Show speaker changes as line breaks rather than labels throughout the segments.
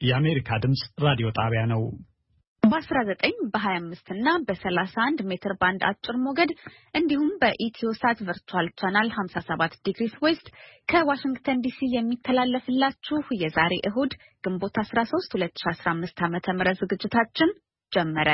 የአሜሪካ ድምጽ ራዲዮ ጣቢያ ነው።
በ19 በ25 እና በ31 ሜትር ባንድ አጭር ሞገድ እንዲሁም በኢትዮሳት ቨርቹዋል ቻናል 57 ዲግሪስ ዌስት ከዋሽንግተን ዲሲ የሚተላለፍላችሁ የዛሬ እሁድ ግንቦት 13 2015 ዓ.ም ዝግጅታችን ጀመረ።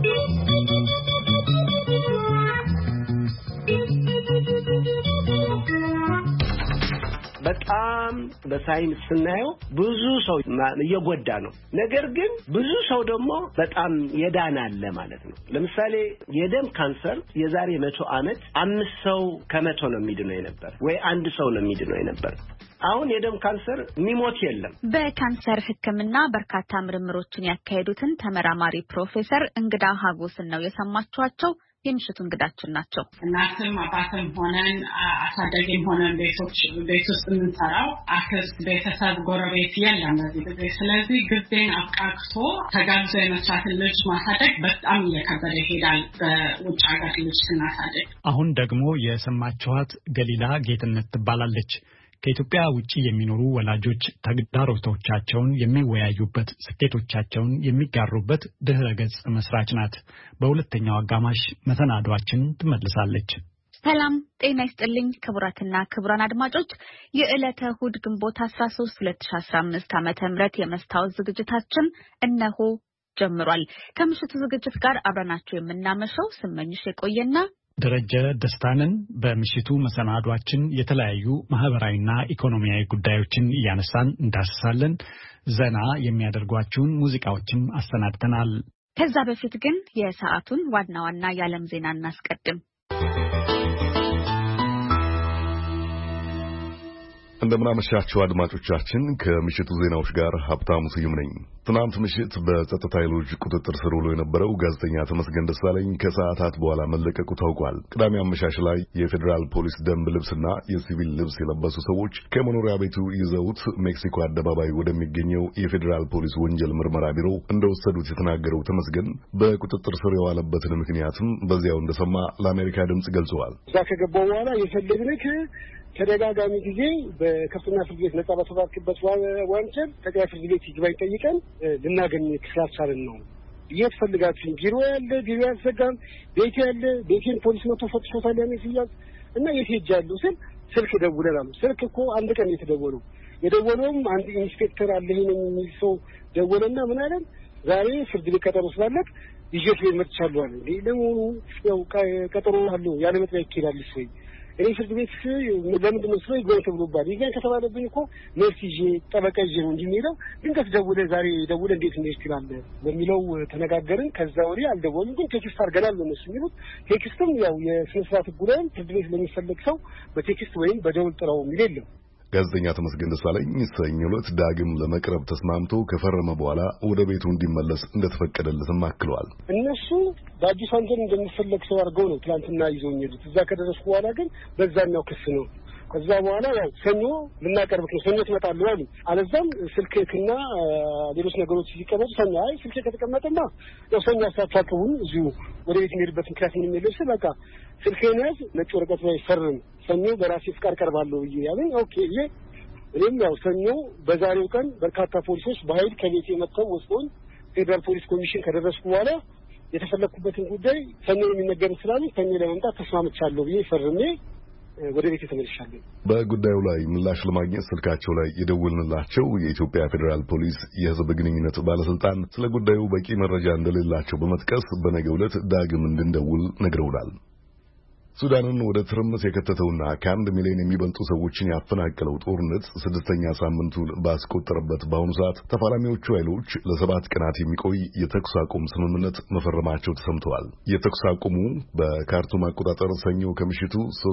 በጣም በሳይንስ ስናየው ብዙ ሰው እየጎዳ ነው። ነገር ግን ብዙ ሰው ደግሞ በጣም የዳነ አለ ማለት ነው። ለምሳሌ የደም ካንሰር የዛሬ 100 ዓመት 5 ሰው ከመቶ ነው የሚድነው የነበር ወይ 1 ሰው ነው የሚድነው የነበር። አሁን የደም ካንሰር የሚሞት የለም።
በካንሰር ሕክምና በርካታ ምርምሮችን ያካሄዱትን ተመራማሪ ፕሮፌሰር እንግዳ ሀጎስን ነው የሰማችኋቸው። የምሽቱ እንግዳችን ናቸው።
እናትም አባትም ሆነን አሳዳጊም ሆነን ቤት ውስጥ የምንሰራው አክስት፣ ቤተሰብ፣ ጎረቤት የለም በዚህ ጊዜ። ስለዚህ ጊዜን አብቃቅቶ ተጋብዞ የመስራትን ልጅ ማሳደግ በጣም እየከበደ ይሄዳል በውጭ ሀገር ልጅ ስናሳደግ።
አሁን ደግሞ የሰማችኋት ገሊላ ጌትነት ትባላለች። ከኢትዮጵያ ውጪ የሚኖሩ ወላጆች ተግዳሮቶቻቸውን የሚወያዩበት፣ ስኬቶቻቸውን የሚጋሩበት ድህረ ገጽ መስራች ናት። በሁለተኛው አጋማሽ መሰናዷችን ትመልሳለች።
ሰላም ጤና ይስጥልኝ ክቡራትና ክቡራን አድማጮች፣ የዕለተ እሁድ ግንቦት 13 2015 ዓ.ም የመስታወት ዝግጅታችን እነሆ ጀምሯል። ከምሽቱ ዝግጅት ጋር አብረናችሁ የምናመሸው ስመኝሽ የቆየና
ደረጀ ደስታንን። በምሽቱ መሰናዷችን የተለያዩ ማህበራዊና ኢኮኖሚያዊ ጉዳዮችን እያነሳን እንዳስሳለን። ዘና የሚያደርጓችሁን ሙዚቃዎችም አሰናድተናል።
ከዛ በፊት ግን የሰዓቱን ዋና ዋና የዓለም ዜና እናስቀድም።
እንደምናመሻችሁ አድማጮቻችን፣ ከምሽቱ ዜናዎች ጋር ሀብታሙ ስዩም ነኝ። ትናንት ምሽት በጸጥታ ኃይሎች ቁጥጥር ስር ውሎ የነበረው ጋዜጠኛ ተመስገን ደሳለኝ ከሰዓታት በኋላ መለቀቁ ታውቋል። ቅዳሜ አመሻሽ ላይ የፌዴራል ፖሊስ ደንብ ልብስና የሲቪል ልብስ የለበሱ ሰዎች ከመኖሪያ ቤቱ ይዘውት ሜክሲኮ አደባባይ ወደሚገኘው የፌዴራል ፖሊስ ወንጀል ምርመራ ቢሮ እንደወሰዱት የተናገረው ተመስገን በቁጥጥር ስር የዋለበትን ምክንያትም በዚያው እንደሰማ ለአሜሪካ ድምጽ ገልጸዋል።
እዛ ከገባው በኋላ የፈለግንክ ተደጋጋሚ ጊዜ በከፍተኛ ፍርድ ቤት ነጻ በተባልክበት ወንጀል ጠቅላይ ፍርድ ቤት ይግባኝ ጠይቀን ልናገኝ ስላልቻልን ነው። የት ፈልጋችሁ? ቢሮ ያለ ቢሮ ያልዘጋም፣ ቤት ያለ ቤቴን ፖሊስ መጥቶ ፈትሾታል ያኔ ሲያዝ እና የት ሄጃለሁ ስል ስልክ ደውለናል። ስልክ እኮ አንድ ቀን የተደወለው የደወለውም አንድ ኢንስፔክተር አለ ይሄን የሚል ሰው ደወለና ምን አለን፣ ዛሬ ፍርድ ቤት ቀጠሮ ስላለክ ይዤት ቤት መጥቻለሁ አለ። ለምኑ ያው ቀጠሮ አለው ያለ መጥሪያ ይኬዳል ወይ? እኔ ፍርድ ቤት ለምንድን ነው ስለው ይግባኝ ተብሎባል። ይግባኝ ከተባለብኝ እኮ መልስ ይዤ ጠበቃ ይዤ ነው እንጂ የሚለው ድንገት ዛሬ ደውለህ እንዴት እንሄድ ትላለህ በሚለው ተነጋገርን። ከዛ ወዲህ አልደወሉም፣ ግን ቴክስት አድርገናል ነው እነሱ የሚሉት። ቴክስትም ያው የስነ ስርዓት ጉዳይም ፍርድ ቤት ለሚፈልግ ሰው በቴክስት ወይም በደውል ጥራው የሚል የለም።
ጋዜጠኛ ተመስገን ደሳለኝ ሰኞ ዕለት ዳግም ለመቅረብ ተስማምቶ ከፈረመ በኋላ ወደ ቤቱ እንዲመለስ እንደተፈቀደለትም አክለዋል።
እነሱ በአዲስ ወንጀል እንደሚፈለግ ሰው አድርገው ነው ትናንትና ይዘውኝ ሄዱት። እዛ ከደረስኩ በኋላ ግን በዛኛው ክስ ነው። ከዛ በኋላ ያው ሰኞ ልናቀርብክ ነው፣ ሰኞ ትመጣለህ አሉ። አለዛም ስልክክና ሌሎች ነገሮች ሲቀመጡ ሰኞ ስልክ ከተቀመጠና ያው ሰኞ አሳታቀቡን እዚሁ ወደ ቤት የሚሄድበት ምክንያት ምንም የለም ስል በቃ ስልክህን ያዝ፣ ነጭ ወረቀት ላይ ፈርም፣ ሰኞ በራሴ ፍቃድ ቀርባለሁ ብዬ ያለኝ። ኦኬ እኔም ያው ሰኞ በዛሬው ቀን በርካታ ፖሊሶች በኃይል ከቤት መጥተው ወስዶኝ ፌዴራል ፖሊስ ኮሚሽን ከደረስኩ በኋላ የተፈለኩበትን ጉዳይ ሰኞ የሚነገር ስላለ ሰኞ ለመምጣት ተስማምቻለሁ ብዬ ፈርሜ ወደ ቤት ተመልሻለሁ።
በጉዳዩ ላይ ምላሽ ለማግኘት ስልካቸው ላይ የደወልንላቸው የኢትዮጵያ ፌዴራል ፖሊስ የሕዝብ ግንኙነት ባለስልጣን ስለ ጉዳዩ በቂ መረጃ እንደሌላቸው በመጥቀስ በነገው ዕለት ዳግም እንድንደውል ነግረውናል። ሱዳንን ወደ ትርምስ የከተተውና ከ1 ሚሊዮን የሚበልጡ ሰዎችን ያፈናቀለው ጦርነት 6ኛ ሳምንቱን ባስቆጠረበት በአሁኑ ሰዓት ተፋላሚዎቹ ኃይሎች ለ7 ቀናት የሚቆይ የተኩስ አቁም ስምምነት መፈረማቸው ተሰምተዋል። የተኩስ አቁሙ በካርቱም አቆጣጠር ሰኞ ከምሽቱ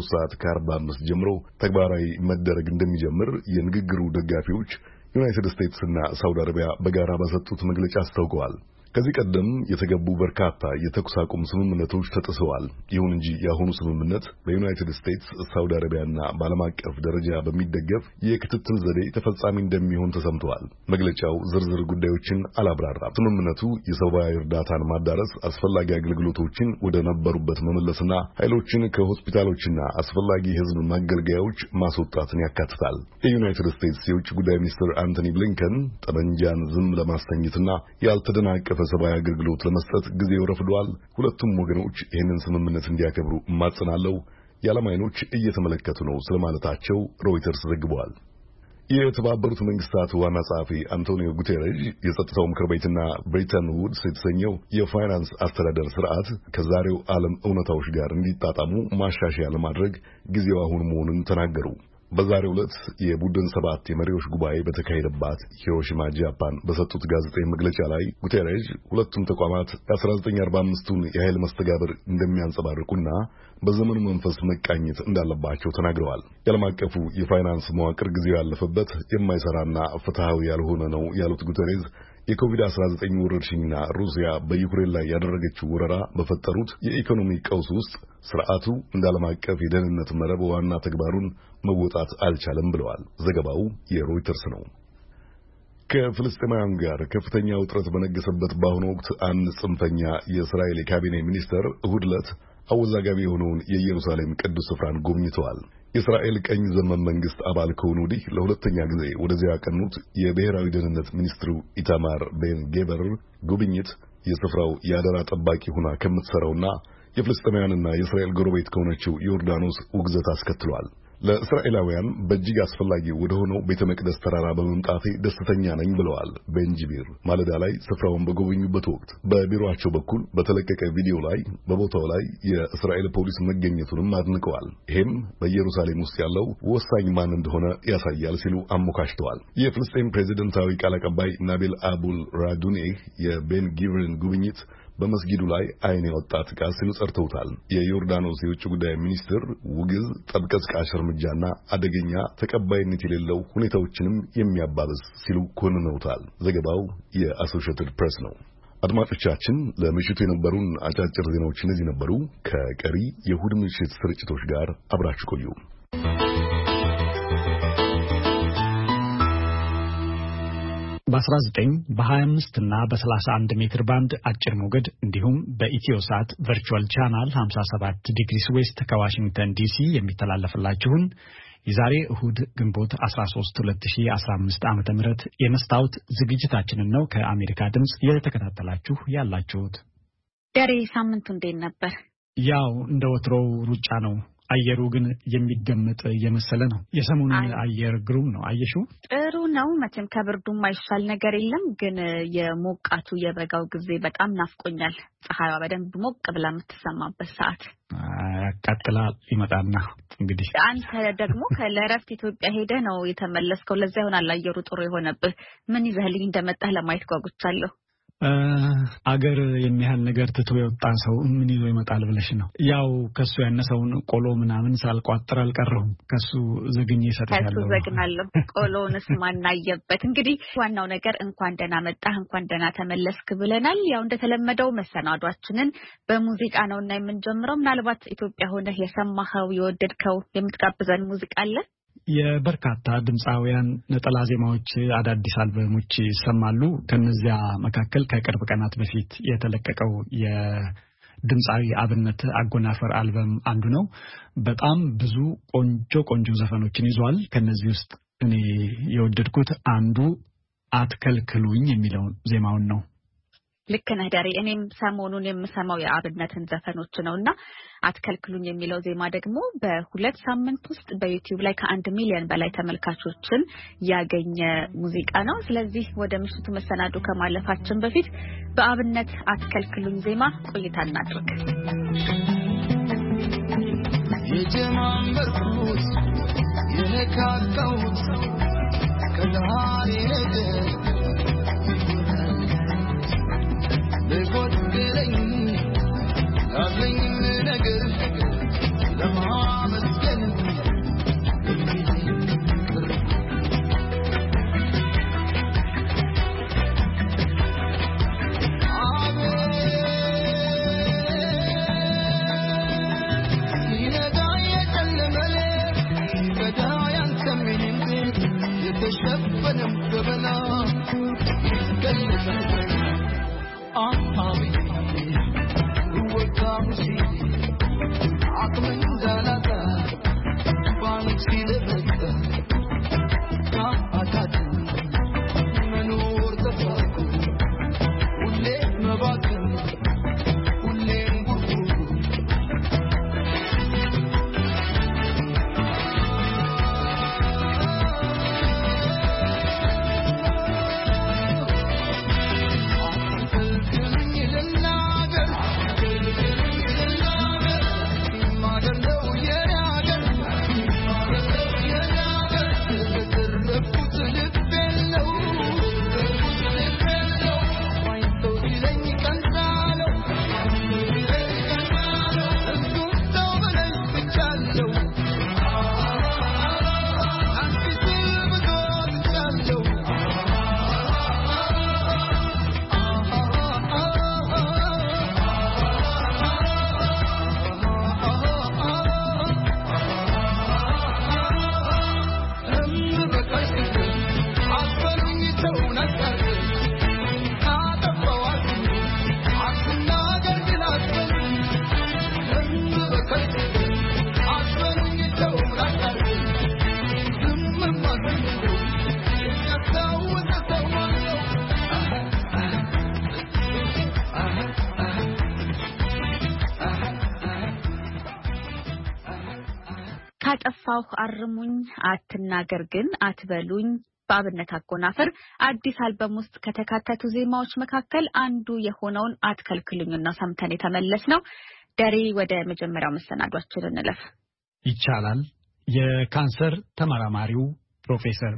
3:45 ጀምሮ ተግባራዊ መደረግ እንደሚጀምር የንግግሩ ደጋፊዎች ዩናይትድ ስቴትስ እና ሳውዲ አረቢያ በጋራ በሰጡት መግለጫ አስታውቀዋል። ከዚህ ቀደም የተገቡ በርካታ የተኩስ አቁም ስምምነቶች ተጥሰዋል። ይሁን እንጂ የአሁኑ ስምምነት በዩናይትድ ስቴትስ፣ ሳውዲ አረቢያና በዓለም አቀፍ ደረጃ በሚደገፍ የክትትል ዘዴ ተፈጻሚ እንደሚሆን ተሰምተዋል። መግለጫው ዝርዝር ጉዳዮችን አላብራራም። ስምምነቱ የሰብአዊ እርዳታን ማዳረስ፣ አስፈላጊ አገልግሎቶችን ወደ ነበሩበት መመለስና ኃይሎችን ከሆስፒታሎችና አስፈላጊ የሕዝብ መገልገያዎች ማስወጣትን ያካትታል። የዩናይትድ ስቴትስ የውጭ ጉዳይ ሚኒስትር አንቶኒ ብሊንከን ጠመንጃን ዝም ለማስተኛትና ያልተደናቀፈ ሰብአዊ አገልግሎት ለመስጠት ጊዜው ረፍዷል፣ ሁለቱም ወገኖች ይህንን ስምምነት እንዲያከብሩ ማጽናለሁ፣ የዓለም ዓይኖች እየተመለከቱ ነው ስለማለታቸው ሮይተርስ ዘግቧል። የተባበሩት መንግስታት ዋና ጸሐፊ አንቶኒዮ ጉቴሬዥ የጸጥታው ምክር ቤትና ብሬተን ውድስ የተሰኘው የፋይናንስ አስተዳደር ስርዓት ከዛሬው ዓለም እውነታዎች ጋር እንዲጣጣሙ ማሻሻያ ለማድረግ ጊዜው አሁን መሆኑን ተናገሩ። በዛሬው ዕለት የቡድን 7 የመሪዎች ጉባኤ በተካሄደባት ሂሮሺማ ጃፓን በሰጡት ጋዜጣዊ መግለጫ ላይ ጉቴሬዥ ሁለቱም ተቋማት የ1945ቱን የኃይል መስተጋብር እንደሚያንጸባርቁና በዘመኑ መንፈስ መቃኘት እንዳለባቸው ተናግረዋል። የዓለም አቀፉ የፋይናንስ መዋቅር ጊዜው ያለፈበት የማይሰራና ፍትሐዊ ያልሆነ ነው ያሉት ጉቴሬዥ የኮቪድ-19 ወረርሽኝና ሩሲያ በዩክሬን ላይ ያደረገችው ወረራ በፈጠሩት የኢኮኖሚ ቀውስ ውስጥ ስርዓቱ እንደ ዓለም አቀፍ የደህንነት መረብ ዋና ተግባሩን መወጣት አልቻለም ብለዋል። ዘገባው የሮይተርስ ነው። ከፍልስጤማውያን ጋር ከፍተኛ ውጥረት በነገሰበት በአሁኑ ወቅት አንድ ጽንፈኛ የእስራኤል የካቢኔ ሚኒስተር እሁድ ዕለት አወዛጋቢ የሆነውን የኢየሩሳሌም ቅዱስ ስፍራን ጎብኝተዋል። የእስራኤል ቀኝ ዘመን መንግስት አባል ከሆኑ ወዲህ ለሁለተኛ ጊዜ ወደዚያ ያቀኑት የብሔራዊ ደህንነት ሚኒስትሩ ኢታማር ቤን ጌቨር ጉብኝት የስፍራው የአደራ ጠባቂ ሆና ከምትሰራውና የፍልስጤማውያንና የእስራኤል ጎረቤት ከሆነችው ዮርዳኖስ ውግዘት አስከትሏል። ለእስራኤላውያን በእጅግ አስፈላጊ ወደ ሆነው ቤተ መቅደስ ተራራ በመምጣቴ ደስተኛ ነኝ ብለዋል ቤንጂቢር ማለዳ ላይ ስፍራውን በጎበኙበት ወቅት። በቢሮአቸው በኩል በተለቀቀ ቪዲዮ ላይ በቦታው ላይ የእስራኤል ፖሊስ መገኘቱንም አድንቀዋል። ይህም በኢየሩሳሌም ውስጥ ያለው ወሳኝ ማን እንደሆነ ያሳያል ሲሉ አሞካሽተዋል። የፍልስጤም ፕሬዚደንታዊ ቃል አቀባይ ናቢል አቡል ራዱኔህ የቤን ጊቭርን ጉብኝት በመስጊዱ ላይ አይን ያወጣ ጥቃት ሲሉ ጸርተውታል። የዮርዳኖስ የውጭ ጉዳይ ሚኒስትር ውግዝ ጠብ ቀስቃሽ እርምጃና አደገኛ ተቀባይነት የሌለው ሁኔታዎችንም የሚያባብስ ሲሉ ኮንነውታል። ዘገባው የአሶሺየትድ ፕሬስ ነው። አድማጮቻችን፣ ለምሽቱ የነበሩን አጫጭር ዜናዎች እነዚህ ነበሩ። ከቀሪ የእሁድ ምሽት ስርጭቶች ጋር አብራችሁ ቆዩ።
በ19 በ25 እና በ31 ሜትር ባንድ አጭር ሞገድ እንዲሁም በኢትዮሳት ቨርቹዋል ቻናል 57 ዲግሪስ ዌስት ከዋሽንግተን ዲሲ የሚተላለፍላችሁን የዛሬ እሁድ ግንቦት 13 2015 ዓ.ም የመስታወት ዝግጅታችንን ነው ከአሜሪካ ድምጽ እየተከታተላችሁ ያላችሁት።
ደሬ ሳምንቱ እንዴት ነበር?
ያው እንደ ወትሮው ሩጫ ነው። አየሩ ግን የሚገመጥ የመሰለ ነው። የሰሞኑን አየር ግሩም ነው። አየሽው?
ጥሩ ነው። መቼም ከብርዱ የማይሻል ነገር የለም። ግን የሞቃቱ የበጋው ጊዜ በጣም ናፍቆኛል። ፀሐይዋ በደንብ ሞቅ ብላ የምትሰማበት ሰዓት
ያቃጥላል። ይመጣና እንግዲህ
አንተ ደግሞ ለእረፍት ኢትዮጵያ ሄደህ ነው የተመለስከው። ለዛ ይሆናል አየሩ ጥሩ የሆነብህ። ምን ይዘህልኝ እንደመጣህ ለማየት ጓጉቻለሁ።
አገር የሚያህል ነገር ትቶ የወጣ ሰው ምን ይዞ ይመጣል ብለሽ ነው? ያው ከሱ ያነሰውን ቆሎ ምናምን ሳልቋጥር አልቀረሁም። ከሱ ዘግኜ ሰጥቻለሁ።
ከሱ ዘግናለሁ። ቆሎንስ ማናየበት። እንግዲህ ዋናው ነገር እንኳን ደህና መጣህ፣ እንኳን ደህና ተመለስክ ብለናል። ያው እንደተለመደው መሰናዷችንን በሙዚቃ ነውና የምንጀምረው። ምናልባት ኢትዮጵያ ሆነህ የሰማኸው የወደድከው የምትጋብዘን ሙዚቃ አለ?
የበርካታ ድምፃውያን ነጠላ ዜማዎች፣ አዳዲስ አልበሞች ይሰማሉ። ከነዚያ መካከል ከቅርብ ቀናት በፊት የተለቀቀው የድምፃዊ አብነት አጎናፍር አልበም አንዱ ነው። በጣም ብዙ ቆንጆ ዘፈኖችን ይዟል። ከነዚህ ውስጥ እኔ የወደድኩት አንዱ አትከልክሉኝ የሚለው ዜማውን ነው።
ልክ ነህ ዳሬ። እኔም ሰሞኑን የምሰማው የአብነትን ዘፈኖች ነውና አትከልክሉኝ የሚለው ዜማ ደግሞ በ2 ሳምንት ውስጥ በዩቲዩብ ላይ ከ1 ሚሊዮን በላይ ተመልካቾችን ያገኘ ሙዚቃ ነው። ስለዚህ ወደ ምሽቱ መሰናዶ ከማለፋችን በፊት በአብነት አትከልክሉኝ ዜማ ቆይታ እናድርግ።
የጀማመርኩት የነካካውት ከዛሬ ነገር ለጎደለኝ ካለኝ ነገር ለማመስገን
ካጠፋው አርሙኝ አትናገር ግን አትበሉኝ በአብነት አጎናፍር አዲስ አልበም ውስጥ ከተካተቱ ዜማዎች መካከል አንዱ የሆነውን አትከልክሉኝና ሰምተን የተመለስነው። ደሬ ወደ መጀመሪያው መሰናዷችን እንለፍ።
ይቻላል። የካንሰር ተመራማሪው ፕሮፌሰር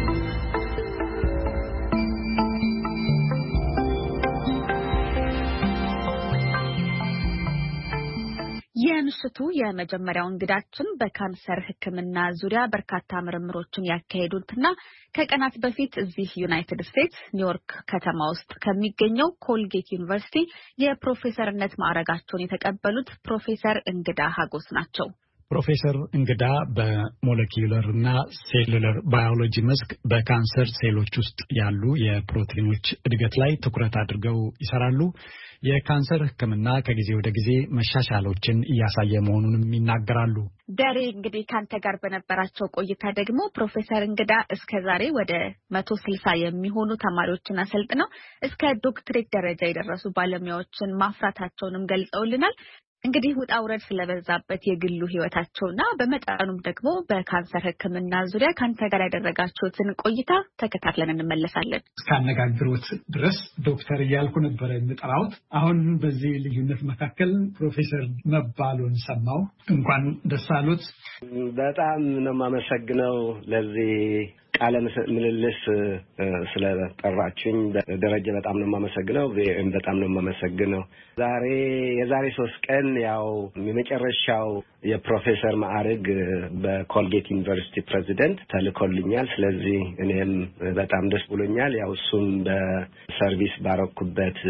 የምሽቱ የመጀመሪያው እንግዳችን በካንሰር ሕክምና ዙሪያ በርካታ ምርምሮችን ያካሄዱትና ከቀናት በፊት እዚህ ዩናይትድ ስቴትስ ኒውዮርክ ከተማ ውስጥ ከሚገኘው ኮልጌት ዩኒቨርሲቲ የፕሮፌሰርነት ማዕረጋቸውን የተቀበሉት ፕሮፌሰር እንግዳ ሀጎስ ናቸው።
ፕሮፌሰር እንግዳ በሞለኪውለር እና ሴሉላር ባዮሎጂ መስክ በካንሰር ሴሎች ውስጥ ያሉ የፕሮቲኖች እድገት ላይ ትኩረት አድርገው ይሰራሉ። የካንሰር ሕክምና ከጊዜ ወደ ጊዜ መሻሻሎችን እያሳየ መሆኑንም ይናገራሉ።
ደሬ እንግዲህ ካንተ ጋር በነበራቸው ቆይታ ደግሞ ፕሮፌሰር እንግዳ እስከዛሬ ወደ 160 የሚሆኑ ተማሪዎችን አሰልጥነው እስከ ዶክትሬት ደረጃ የደረሱ ባለሙያዎችን ማፍራታቸውንም ገልጸውልናል። እንግዲህ ውጣ ውረድ ስለበዛበት የግሉ ህይወታቸውና በመጠኑም ደግሞ በካንሰር ሕክምና ዙሪያ ካንተ ጋር ያደረጋችሁትን ቆይታ ተከታትለን እንመለሳለን።
እስካነጋግሮት ድረስ ዶክተር እያልኩ ነበር የምጠራውት። አሁን በዚህ ልዩነት መካከል ፕሮፌሰር መባሉን ሰማው። እንኳን ደስ አሉት።
በጣም ነው የማመሰግነው ለዚህ ቃለ ምልልስ ስለጠራችኝ ደረጀ በጣም ነው የማመሰግነው። በጣም ነው የማመሰግነው። የዛሬ 3 ቀን ያው የመጨረሻው የፕሮፌሰር ማዕረግ በኮልጌት ዩኒቨርሲቲ ፕሬዚደንት ተልኮልኛል። ስለዚህ እኔም በጣም ደስ ብሎኛል። ያው እሱም በሰርቪስ ባረኩበት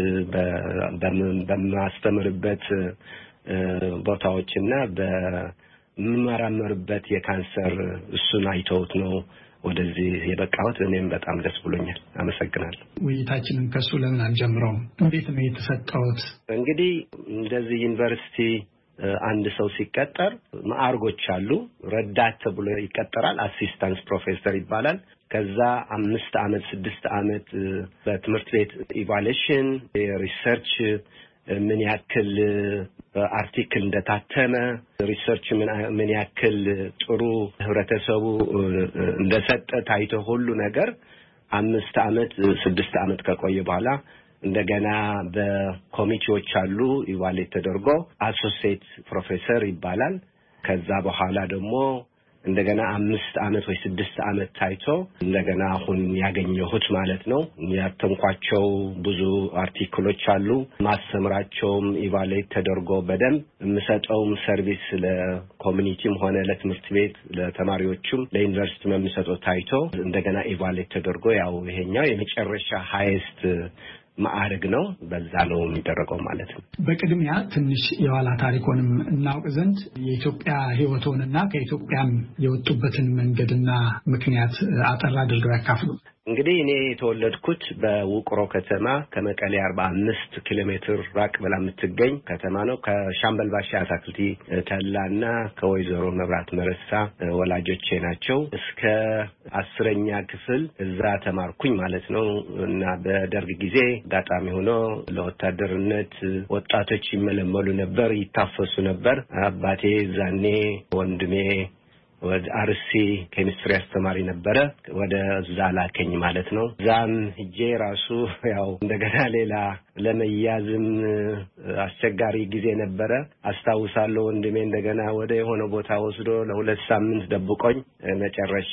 በማስተምርበት ቦታዎችና በመመራመርበት የካንሰር እሱን አይተውት ነው ወደዚህ የበቃሁት። እኔም በጣም ደስ ብሎኛል። አመሰግናለሁ።
ውይይታችንን ከሱ ለምን አንጀምረው? እንዴት ነው የተሰጠውት?
እንግዲህ እንደዚህ ዩኒቨርሲቲ አንድ ሰው ሲቀጠር ማዕረጎች አሉ። ረዳት ተብሎ ይቀጠራል። አሲስታንት ፕሮፌሰር ይባላል። ከዛ 5 ዓመት 6 ዓመት በትምህርት ቤት ኢቫሉዌሽን የሪሰርች ምን ያክል አርቲክል እንደታተመ ሪሰርች ምን ያክል ጥሩ ህብረተሰቡ እንደሰጠ ታይቶ ሁሉ ነገር 5 ዓመት 6 ዓመት ከቆየ በኋላ እንደገና በኮሚቴዎች አሉ ኢቫሉዌት ተደርጎ አሶሲየት ፕሮፌሰር ይባላል። ከዛ በኋላ ደግሞ እንደገና 5 ዓመት ወይ 6 ዓመት ታይቶ እንደገና አሁን ያገኘሁት ማለት ነው። ያተምኳቸው ብዙ አርቲክሎች አሉ። ማስተምራቸውም ኢቫሉዌት ተደርጎ በደንብ የምሰጠውም ሰርቪስ ለኮሚኒቲም ሆነ ለትምህርት ቤት ለተማሪዎችም ለዩኒቨርሲቲ የምሰጠው ታይቶ እንደገና ኢቫሉዌት ተደርጎ ያው ይሄኛው የመጨረሻ ሃይስት ማዕረግ ነው። በዛ ነው የሚደረገው ማለት ነው።
በቅድሚያ ትንሽ የኋላ ታሪኮንም እናውቅ ዘንድ የኢትዮጵያ ህይወቶንና ከኢትዮጵያም የወጡበትን መንገድና ምክንያት አጠር አድርገው ያካፍሉ።
እንግዲህ እኔ የተወለድኩት በውቅሮ ከተማ ከመቀሌ 45 ኪሎ ሜትር ራቅ ብላ የምትገኝ ከተማ ነው። ከሻምበል ባሻ አታክልቲ ተላና ከወይዘሮ መብራት መረሳ ወላጆቼ ናቸው። እስከ 10ኛ ክፍል እዛ ተማርኩኝ ማለት ነው። እና በደርግ ጊዜ አጋጣሚ ሆኖ ለወታደርነት ወጣቶች ይመለመሉ ነበር፣ ይታፈሱ ነበር። አባቴ ዛኔ ወንድሜ ወደ አርሲ ኬሚስትሪ አስተማሪ ነበረ። ወደ ዛላከኝ ማለት ነው። ዛም ሄጄ ራሱ ያው እንደገና ሌላ ለመያዝም አስቸጋሪ ጊዜ ነበረ። አስታውሳለሁ ወንድሜ እንደገና ወደ የሆነ ቦታ ወስዶ ለ2 ሳምንት ደብቆኝ መጨረሻ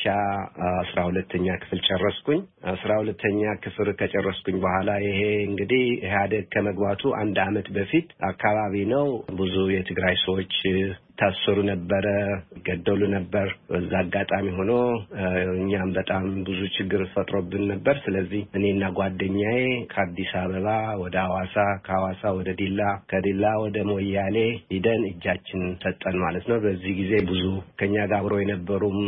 12ኛ ክፍል ጨረስኩኝ። 12ኛ ክፍል ከጨረስኩኝ በኋላ ይሄ እንግዲህ ኢህአዴግ ከመግባቱ 1 አመት በፊት አካባቢ ነው። ብዙ የትግራይ ሰዎች ታሰሩ ነበረ፣ ገደሉ ነበር። በዛ አጋጣሚ ሆኖ እኛም በጣም ብዙ ችግር ፈጥሮብን ነበር። ስለዚህ እኔና ጓደኛዬ ከአዲስ አበባ ወደ ሐዋሳ፣ ከሐዋሳ ወደ ዲላ፣ ከዲላ ወደ ሞያሌ ሄደን እጃችን ሰጠን ማለት ነው። በዚህ ጊዜ ብዙ ከኛ ጋር አብረው የነበሩም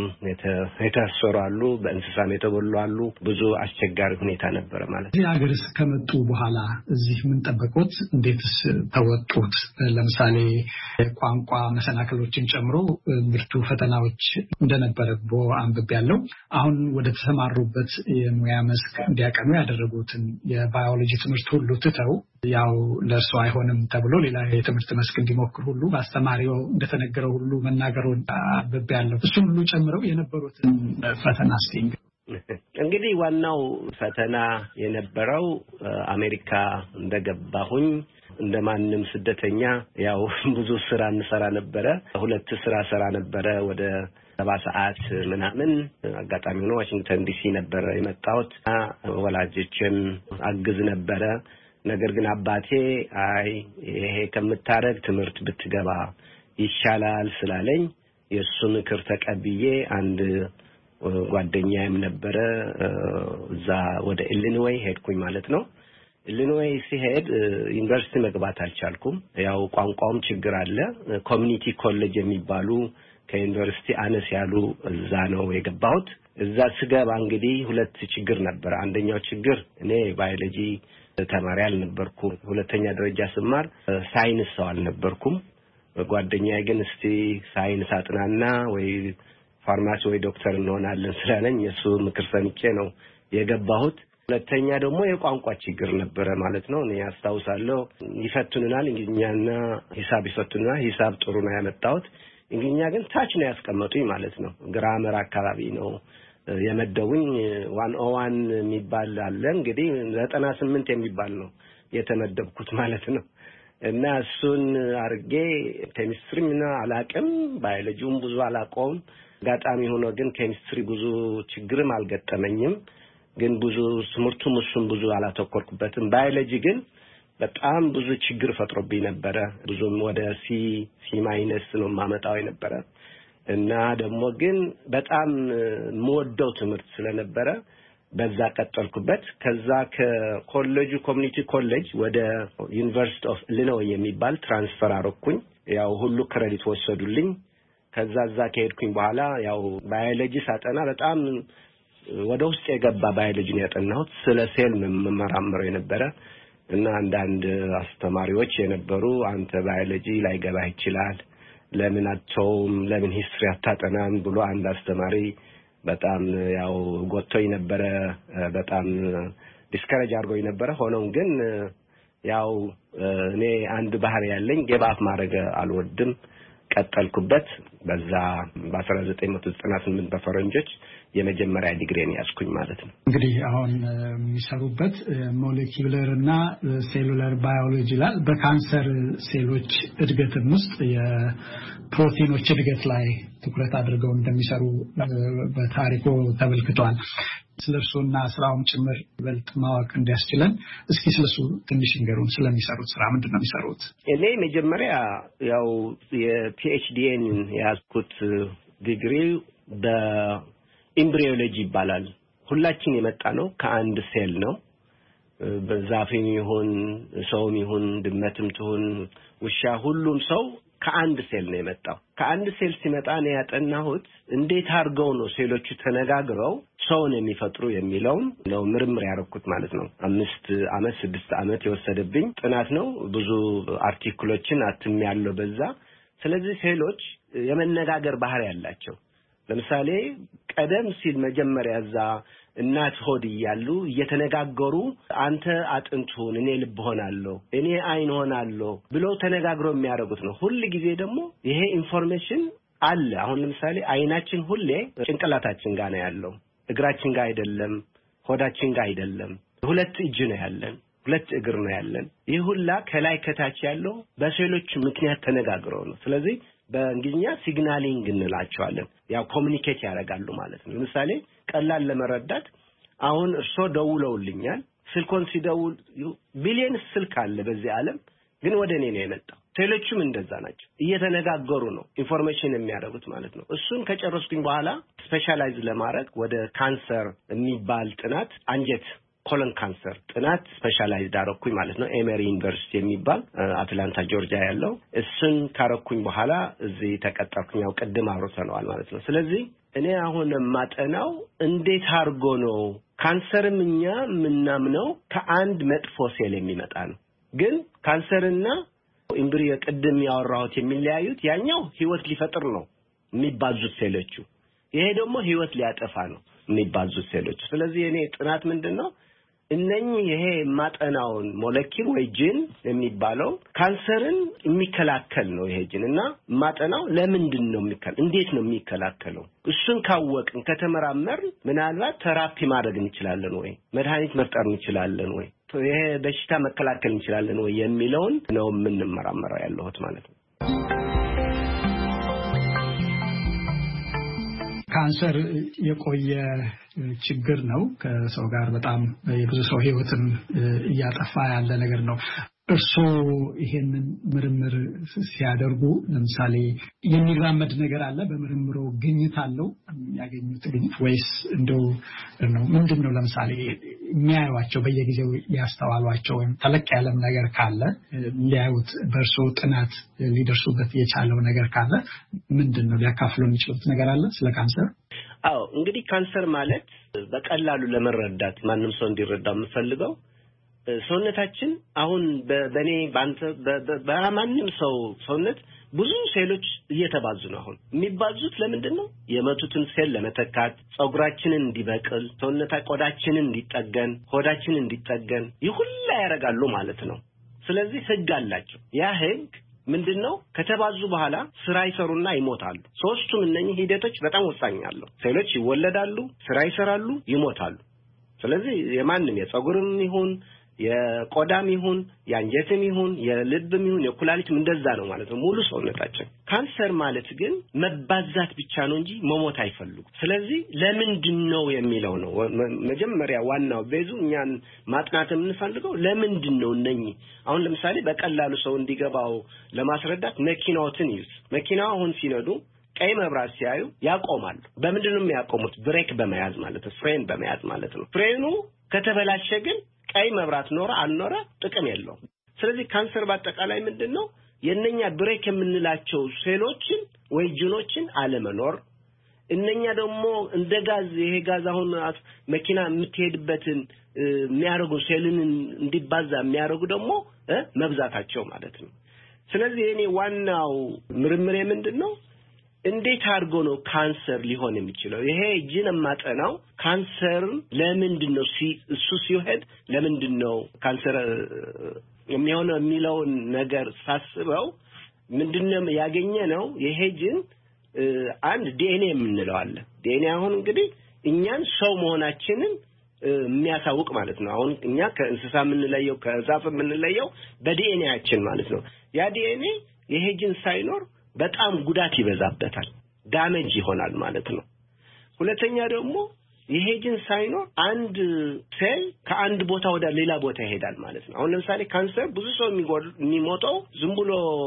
የታሰሩ አሉ፣ በእንስሳም የተበሉ አሉ። ብዙ አስቸጋሪ ሁኔታ ነበረ ማለት ነው።
እዚህ ሀገርስ ከመጡ በኋላ እዚህ ምን ጠበቁት? እንዴትስ ተወጡት? ለምሳሌ ቋንቋ መሰናክሎችን ጨምሮ ብርቱ ፈተናዎች እንደነበረ አንብቤ ያለው። አሁን ወደ ተሰማሩበት የሙያ መስክ እንዲያቀኑ ያደረጉትን የባዮሎጂ ትምህርት ሁሉ ትተው ያው ለእርሱ አይሆንም ተብሎ ሌላ የትምህርት መስክ እንዲሞክር ሁሉ በአስተማሪው እንደተነገረው ሁሉ መናገሩን አንብቤ ያለው። እሱን ሁሉ ጨምረው የነበሩትን ፈተና እስኪ
እንግዲህ ዋናው ፈተና የነበረው አሜሪካ እንደገባሁኝ እንደማንም ስደተኛ ያው ብዙ ስራ እንሰራ ነበረ። 2 ስራ ሰራ ነበረ። ወደ 7 ሰዓት ምናምን አጋጣሚ ነው ዋሽንግተን ዲሲ ነበር የመጣሁት። ወላጆቼም አግዝ ነበረ። ነገር ግን አባቴ አይ ይሄ ከምታረግ ትምህርት ብትገባ ይሻላል ስላለኝ የሱ ምክር ተቀብዬ አንድ ጓደኛዬም ነበረ እዛ ወደ ኢሊኖይ ሄድኩኝ ማለት ነው። ኢሊኖይ ሲሄድ ዩኒቨርሲቲ መግባት አልቻልኩም። ያው ቋንቋውም ችግር አለ። ኮሚኒቲ ኮሌጅ የሚባሉ ከዩኒቨርሲቲ አነስ ያሉ እዛ ነው የገባሁት። እዛ ስገባ እንግዲህ 2 ችግር ነበር። አንደኛው ችግር እኔ ባዮሎጂ ተማሪ አልነበርኩም። ሁለተኛ ደረጃ ስማር ሳይንስ ሰው አልነበርኩም። ጓደኛዬ ግን እስቲ ሳይንስ አጥናና ወይ ፋርማሲ ወይ ዶክተር እንሆናለን ስላለኝ እሱ ምክር ሰምቼ ነው የገባሁት። ሁለተኛ ደግሞ የቋንቋ ችግር ነበረ ማለት ነው። እኔ አስታውሳለሁ ይፈትኑናል፣ እንግሊዝኛና ሂሳብ ይፈትኑናል። ሂሳብ ጥሩ ነው ያመጣሁት፣ እንግሊዝኛ ግን ታች ነው ያስቀመጡኝ ማለት ነው። ግራመር አካባቢ ነው የመደቡኝ። 101 የሚባል አለ እንግዲህ 98 የሚባል ነው የተመደብኩት ማለት ነው። እና እሱን አርጌ ኬሚስትሪና አላቅም፣ ባዮሎጂውን ብዙ አላቀውም። አጋጣሚ ሆኖ ግን ኬሚስትሪ ብዙ ችግርም አልገጠመኝም። ግን ብዙ ትምህርቱም እሱም ብዙ አላተኮርኩበትም። ባዮሎጂ ግን በጣም ብዙ ችግር ፈጥሮብኝ ነበረ። ብዙም ወደ ሲ ማይነስ ነው ማመጣው የነበረ እና ደግሞ ግን በጣም የምወደው ትምህርት ስለነበረ በዛ ቀጠልኩበት። ከዛ ከኮሌጁ ኮሚኒቲ ኮሌጅ ወደ ዩኒቨርሲቲ ኦፍ ኢሊኖይ የሚባል ትራንስፈር አረኩኝ። ያው ሁሉ ክሬዲት ወሰዱልኝ። ከዛ ከሄድኩኝ በኋላ ያው ባዮሎጂ ሳጠና በጣም ወደ ውስጥ የገባ ባዮሎጂ ነው ያጠናሁት። ስለ ሴል መመራመር የነበረ እና አንዳንድ አስተማሪዎች የነበሩ አንተ ባዮሎጂ ላይ ገባ ይችላል ለምን አትተውም ለምን ሂስትሪ አታጠናም ብሎ አንድ አስተማሪ በጣም ያው ጎቶኝ ነበረ። በጣም ዲስከሬጅ አድርጎኝ ነበረ። ሆኖም ግን ያው እኔ አንድ ባህሪ ያለኝ ገባፍ ማድረግ አልወድም። ቀጠልኩበት። በዛ በ1998 በፈረንጆች የመጀመሪያ ዲግሪን ያስኩኝ ማለት ነው።
እንግዲህ አሁን የሚሰሩበት ሞሌኪውለር እና ሴሉላር ባዮሎጂ ላይ በካንሰር ሴሎች እድገትም ውስጥ የፕሮቲኖች እድገት ላይ ትኩረት አድርገው እንደሚሰሩ በታሪኩ ተመልክቷል። ስለሱና ስራውን ጭምር ይበልጥ ማወቅ እንዲያስችለን እስኪ ስለሱ ትንሽ ንገሩን። ስለሚሰሩት ስራ ምንድነው የሚሰሩት?
እኔ መጀመሪያ ያው የፒኤችዲኤን ያስኩት ዲግሪ በኤምብሪዮሎጂ ይባላል። ሁላችን የመጣ ነው ከአንድ ሴል ነው። በዛፍም ይሁን ሰውም ይሁን ድመትም ትሁን ውሻ ሁሉም ሰው ከአንድ ሴል ነው የመጣው። ከአንድ ሴል ሲመጣ ነው ያጠናሁት እንዴት አድርገው ነው ሴሎቹ ተነጋግረው ሰውን የሚፈጥሩ የሚለውን ነው ምርምር ያደረኩት ማለት ነው 5 አመት 6 አመት የወሰደብኝ ጥናት ነው ብዙ አርቲክሎችን አትሚያለው በዛ ስለዚህ ሴሎች የመነጋገር ባህሪ ያላቸው ለምሳሌ ቀደም ሲል መጀመሪያ እዛ እናት ሆድ ይያሉ እየተነጋገሩ አንተ አጥንቱን እኔ ልብ ሆናለሁ እኔ አይን ሆናለሁ ብለው ተነጋግረው የሚያደርጉት ነው ሁሉ ጊዜ ደግሞ ይሄ ኢንፎርሜሽን አለ አሁን ለምሳሌ አይናችን ሁሌ ጭንቅላታችን ጋር ነው ያለው እግራችን ጋር አይደለም ሆዳችን ጋር አይደለም ሁለት እጅ ነው ያለን ሁለት እግር ነው ያለን ይህ ሁላ ከላይ ከታች ያለው በሴሎች ምክንያት ተነጋግረው ነው ስለዚህ በእንግሊዝኛ ሲግናሊንግ እንላቸዋለን ያው ኮሙኒኬት ያደርጋሉ ማለት ነው ለምሳሌ ቀላል ለመረዳት አሁን እርሶ ደውለውልኛል ስልኮን ሲደውል ቢሊየን ስልክ አለ በዚህ ዓለም ግን ወደኔ ነው የመጣው ሴሎቹም እንደዛ ናቸው እየተነጋገሩ ነው ኢንፎርሜሽን የሚያደርጉት ማለት ነው እሱን ከጨረስኩኝ በኋላ ስፔሻላይዝ ለማድረግ ወደ ካንሰር የሚባል ጥናት አንጀት ኮሎን ካንሰር ጥናት ስፔሻላይዝድ አደረኩኝ ማለት ነው ኤመሪ ዩኒቨርሲቲ የሚባል አትላንታ ጆርጂያ ያለው እሱን ካረኩኝ በኋላ እዚህ ተቀጠርኩኝ ያው ቀድም አውርተነዋል ማለት ነው ስለዚህ እኔ አሁን ማጠናው እንዴት አድርጎ ነው ካንሰርም እኛ ምናምነው ከአንድ መጥፎ ሴል የሚመጣ ነው ግን ካንሰርና ኢምብሪዮ ቀድም ያወራሁት የሚለያዩት ያኛው ህይወት ሊፈጥር ነው የሚባዙት ሴሎቹ ይሄ ደግሞ ህይወት ሊያጠፋ ነው የሚባዙት ሴሎች ስለዚህ እኔ ጥናት ምንድነው እነኚህ ይሄ ማጠናውን ሞለኪል ወይ ጂን የሚባለው ካንሰርን የሚከላከል ነው ይሄ ጂንና ማጠናው ለምንድን ነው የሚከላከል እንዴት ነው የሚከላከለው እሱን ካወቅን ከተመራመር ምናልባት ቴራፒ ማድረግ እንችላለን ወይ መድኃኒት መፍጠር እንችላለን ወይ ይሄ በሽታ መከላከል እንችላለን ወይ የሚለውን ነው የምንመራመረው ያለሁት ማለት ነው
ካንሰር የቆየ ችግር ነው ከሰው ጋር በጣም የብዙ ሰው ህይወትን እያጠፋ ያለ ነገር ነው እርሶ ይሄንን ምርምር ሲያደርጉ ለምሳሌ የሚራመድ ነገር አለ በምርምሩ ግኝት አለው ያገኙት ግኝት ወይስ እንደው ነው ምንድነው ለምሳሌ የሚያዩዋቸው በየጊዜው ያስተዋሏቸው ወይም ተለቅ ያለ ነገር ካለ ሊያዩት በእርሶ ጥናት ሊደርሱበት የቻለው ነገር ካለ ምንድነው ሊያካፍሉ የሚችሉት ነገር አለ ስለ ካንሰር
አዎ እንግዲህ ካንሰር ማለት በቀላሉ ለመረዳት ማንንም ሰው እንዲረዳው የምፈልገው ሰውነታችን አሁን በኔ ባንተ በማንንም ሰው ሰውነት ብዙ ሴሎች እየተባዙ ነው አሁን የሚባዙት ለምንድነው የመቱትን ሴል ለመተካት ጸጉራችንን እንዲበቅል ሰውነታ ቆዳችንን እንዲጠገን ሆዳችንን እንዲጠገን ይሁላ ያረጋሉ ማለት ነው ስለዚህ ህግ አላቸው ያ ህግ ምንድነው ከተባዙ በኋላ ስራ ይሰሩና ይሞታሉ ሶስቱም እነኚህ ሂደቶች በጣም ወሳኝ አለው ሴሎች ይወለዳሉ ስራ ይሰራሉ ይሞታሉ ስለዚህ የማንንም የጸጉርም ይሁን የቆዳም ይሁን የአንጀትም ይሁን የልብም ይሁን የኩላሊትም እንደዛ ነው ማለት ነው ሙሉ ሰውነታችን ካንሰር ማለት ግን መባዛት ብቻ ነው እንጂ መሞት አይፈልጉ ስለዚህ ለምንድነው የሚለው ነው መጀመሪያ ዋናው ቤዙ እኛን ማጥናት የምንፈልገው ለምንድነው እነኚህ አሁን ለምሳሌ በቀላሉ ሰው እንዲገባው ለማስረዳት መኪናዎችን ይልስ መኪናው አሁን ሲነዱ ቀይ መብራት ሲያዩ ያቆማሉ በምንድነው የሚያቆሙት ብሬክ በመያዝ ማለት ነው ፍሬን በመያዝ ማለት ነው ፍሬኑ ከተበላሸ ግን ቀይ መብራት ኖር አልኖረ ጥቅም የለውም ስለዚህ ካንሰር በአጠቃላይ ምንድነው የነኛ ብሬክ የምንላቸው ሴሎችን ወይ ጂኖችን አለመኖር እነኛ ደግሞ እንደ ጋዝ ይሄ ጋዝ አሁን መኪና የምትሄድበትን የሚያረጉ ሴልን እንዲባዛ የሚያረጉ ደግሞ መብዛታቸው ማለት ነው ስለዚህ እኔ ዋናው ምርምሬ ምንድነው እንዴት አድርጎ ነው ካንሰር ሊሆን የሚችለው ይሄ ጂን ማጠናው ካንሰር ለምንድነው እሱ ሲሄድ ለምንድነው ካንሰር የሚሆነው የሚለው ነገር ሳስበው ምንድነው ያገኘነው ይሄ ጂን አንድ ዲኤንኤ የምንለው አለ ዲኤንኤ አሁን እንግዲህ እኛን ሰው መሆናችንን የሚያሳውቅ ማለት ነው አሁን እኛ ከእንስሳ የምንለየው ከዛፍ የምንለየው በዲኤንኤያችን ማለት ነው ያ ዲኤንኤ ይሄ ጂን ሳይኖር በጣም ጉዳት ይበዛበታል ዳሜጅ ይሆናል ማለት ነው ሁለተኛ ደግሞ ይሄ ጂን ሳይኖር አንድ ሴል ከአንድ ቦታ ወደ ሌላ ቦታ ይሄዳል ማለት ነው አሁን ለምሳሌ ካንሰር ብዙ ሰው የሚሞተው ዝም ብሎ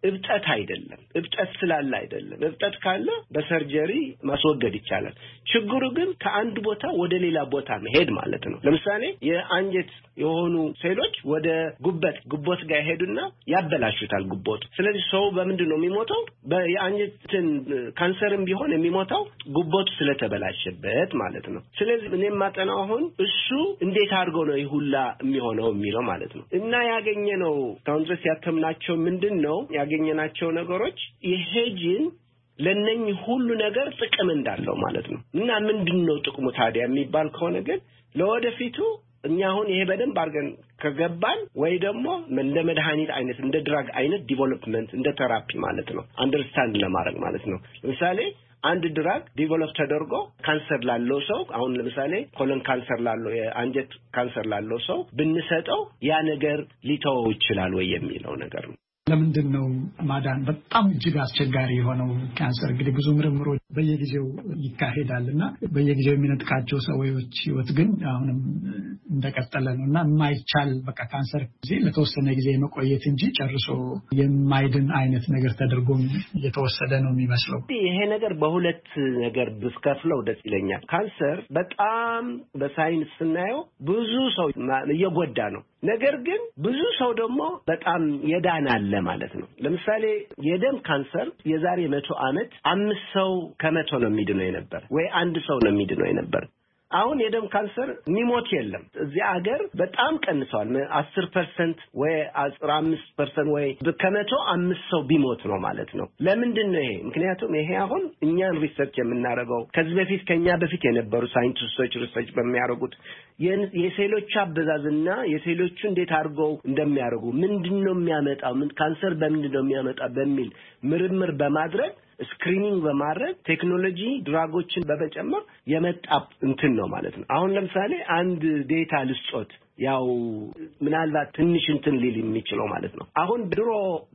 እብጠት አይደለም እብጠት ስላለ አይደለም እብጠት ካለ በሰርጀሪ ማስወገድ ይቻላል ችግሩ ግን ከአንድ ቦታ ወደ ሌላ ቦታ መሄድ ማለት ነው ለምሳሌ የአንጀት የሆኑ ሴሎች ወደ ጉበት ጋር ሄዱና ያበላሹታል ጉቦቱ ስለዚህ ሰው በምንድነው የሚሞተው የአንጀትን ካንሰርም ቢሆን የሚሞተው ጉቦቱ ስለተበላሸበት ማለት ነው ስለዚህ እኔም ማጠናው አሁን እሱ እንዴት አድርጎ ነው ይሁላ የሚሆነው የሚለው ማለት ነው እና ያገኘነው ካውንትስ ያተምናቸው ምንድነው ያገኘናቸው ነገሮች ይሄጂን ለነኝ ሁሉ ነገር ጥቅም እንዳለው ማለት ነው እና ምንድነው ጥቅሙ ታዲያ የሚባል ከሆነ ግን ለወደፊቱ እኛ አሁን ይሄ በደንብ አርገን ከገባን ወይ ደግሞ እንደ መድኃኒት አይነት እንደ ድራግ አይነት ዲቨሎፕመንት እንደ ቴራፒ ማለት ነው አንደርስታንድ ለማድረግ ማለት ነው ለምሳሌ አንድ ድራግ ዲቨሎፕ ተደርጎ ካንሰር ላለው ሰው አሁን ለምሳሌ ኮሎን ካንሰር ላለው የአንጀት ካንሰር ላለው ሰው ብንሰጠው ያ ነገር ሊተወው ይችላል ወይ የሚለው ነገር ነው
ለምንድነው ማዳን በጣም እጅግ አስቸጋሪ የሆነው ካንሰር እንግዲህ ብዙ ምርምሮች በየጊዜው ይካሄዳልና በየጊዜው የሚነጥቃቸው ሰዎች ህይወት ግን አሁንም እንደቀጠለ ነውና የማይቻል በቃ ካንሰር ጊዜ ለተወሰነ ጊዜ መቆየት እንጂ ጨርሶ የማይድን አይነት ነገር ተደርጎ እየተወሰደ ነው የሚመስለው
ይሄ ነገር በሁለት ነገር ብስከፍለው ደስ ይለኛል ካንሰር በጣም በሳይንስ ስናየው ብዙ ሰው እየጎዳ ነው ነገር ግን ብዙ ሰው ደግሞ በጣም የዳናል ማለት ነው ለምሳሌ የደም ካንሰር የዛሬ 100 አመት 5 ሰው ከመቶ ነው የሚድነው የነበር ወይ አንድ ሰው ነው የሚድነው የነበር አሁን የደም ካንሰር የሚሞት የለም እዚህ ሀገር በጣም ቀንሰዋል 10% ወይ 15% ወይ ከመቶ 5 ሰው ቢሞት ነው ማለት ነው ለምንድን ነው ይሄ ምክንያቱም ይሄ አሁን እኛን ሪሰርች የምናደርገው ከዚህ በፊት ከኛ በፊት የነበሩ ሳይንቲስቶች ሪሰርች በሚያደርጉት የሴሎች አበዛዝና የሴሎቹ እንዴት አድርገው እንደሚያደርጉ ምንድነው የሚያመጣው ምን ካንሰር በምንድነው የሚያመጣው በሚል ምርምር በማድረግ ስክሪኒንግ በማድረግ ቴክኖሎጂ ድራጎችን በመጨመር የመጣ እንትን ነው ማለት ነው አሁን ለምሳሌ አንድ ዴታ ልስጦት ያው ምናልባት ትንሽ እንትን ሊል የሚችለው ማለት ነው አሁን ድሮ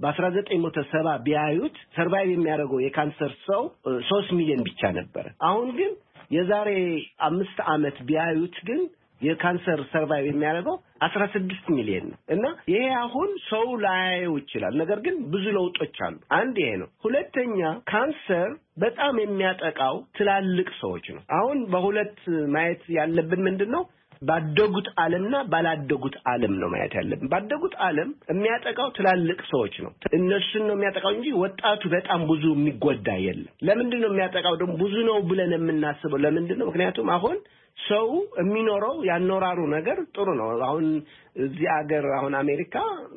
በ1970 ቢያዩት ሰርቫይቭ የሚያደርገው የካንሰር ሰው 3 ሚሊዮን ብቻ ነበር አሁን ግን የዛሬ 5 አመት ቢያዩት ግን የካንሰር ሰርቫይቭ የሚያደርገው 16 ሚሊዮን ነው እና ይሄ አሁን ሰው ላያየው ይችላል ነገር ግን ብዙ ለውጦች አሉ አንድ ይሄ ነው ሁለተኛ ካንሰር በጣም የሚያጠቃው ትላልቅ ሰዎች ነው አሁን በሁለት ማየት ያለብን ምንድነው ባደጉት ዓለምና ባላደጉት ዓለም ነው ማየት ያለብን ባደጉት ዓለም የሚያጠቃው ትላልቅ ሰዎች ነው እነሱን ነው የሚያጠቃው እንጂ ወጣቱ በጣም ብዙ የሚጎዳ የለም ለምንድነው የሚያጠቃው ደግሞ ብዙ ነው ብለን የምናስበው ለምንድነው ምክንያቱም አሁን ሰው የሚኖረው ያኖራሩ ነገር ጥሩ ነው አሁን እዚህ ሀገር አሁን አሜሪካ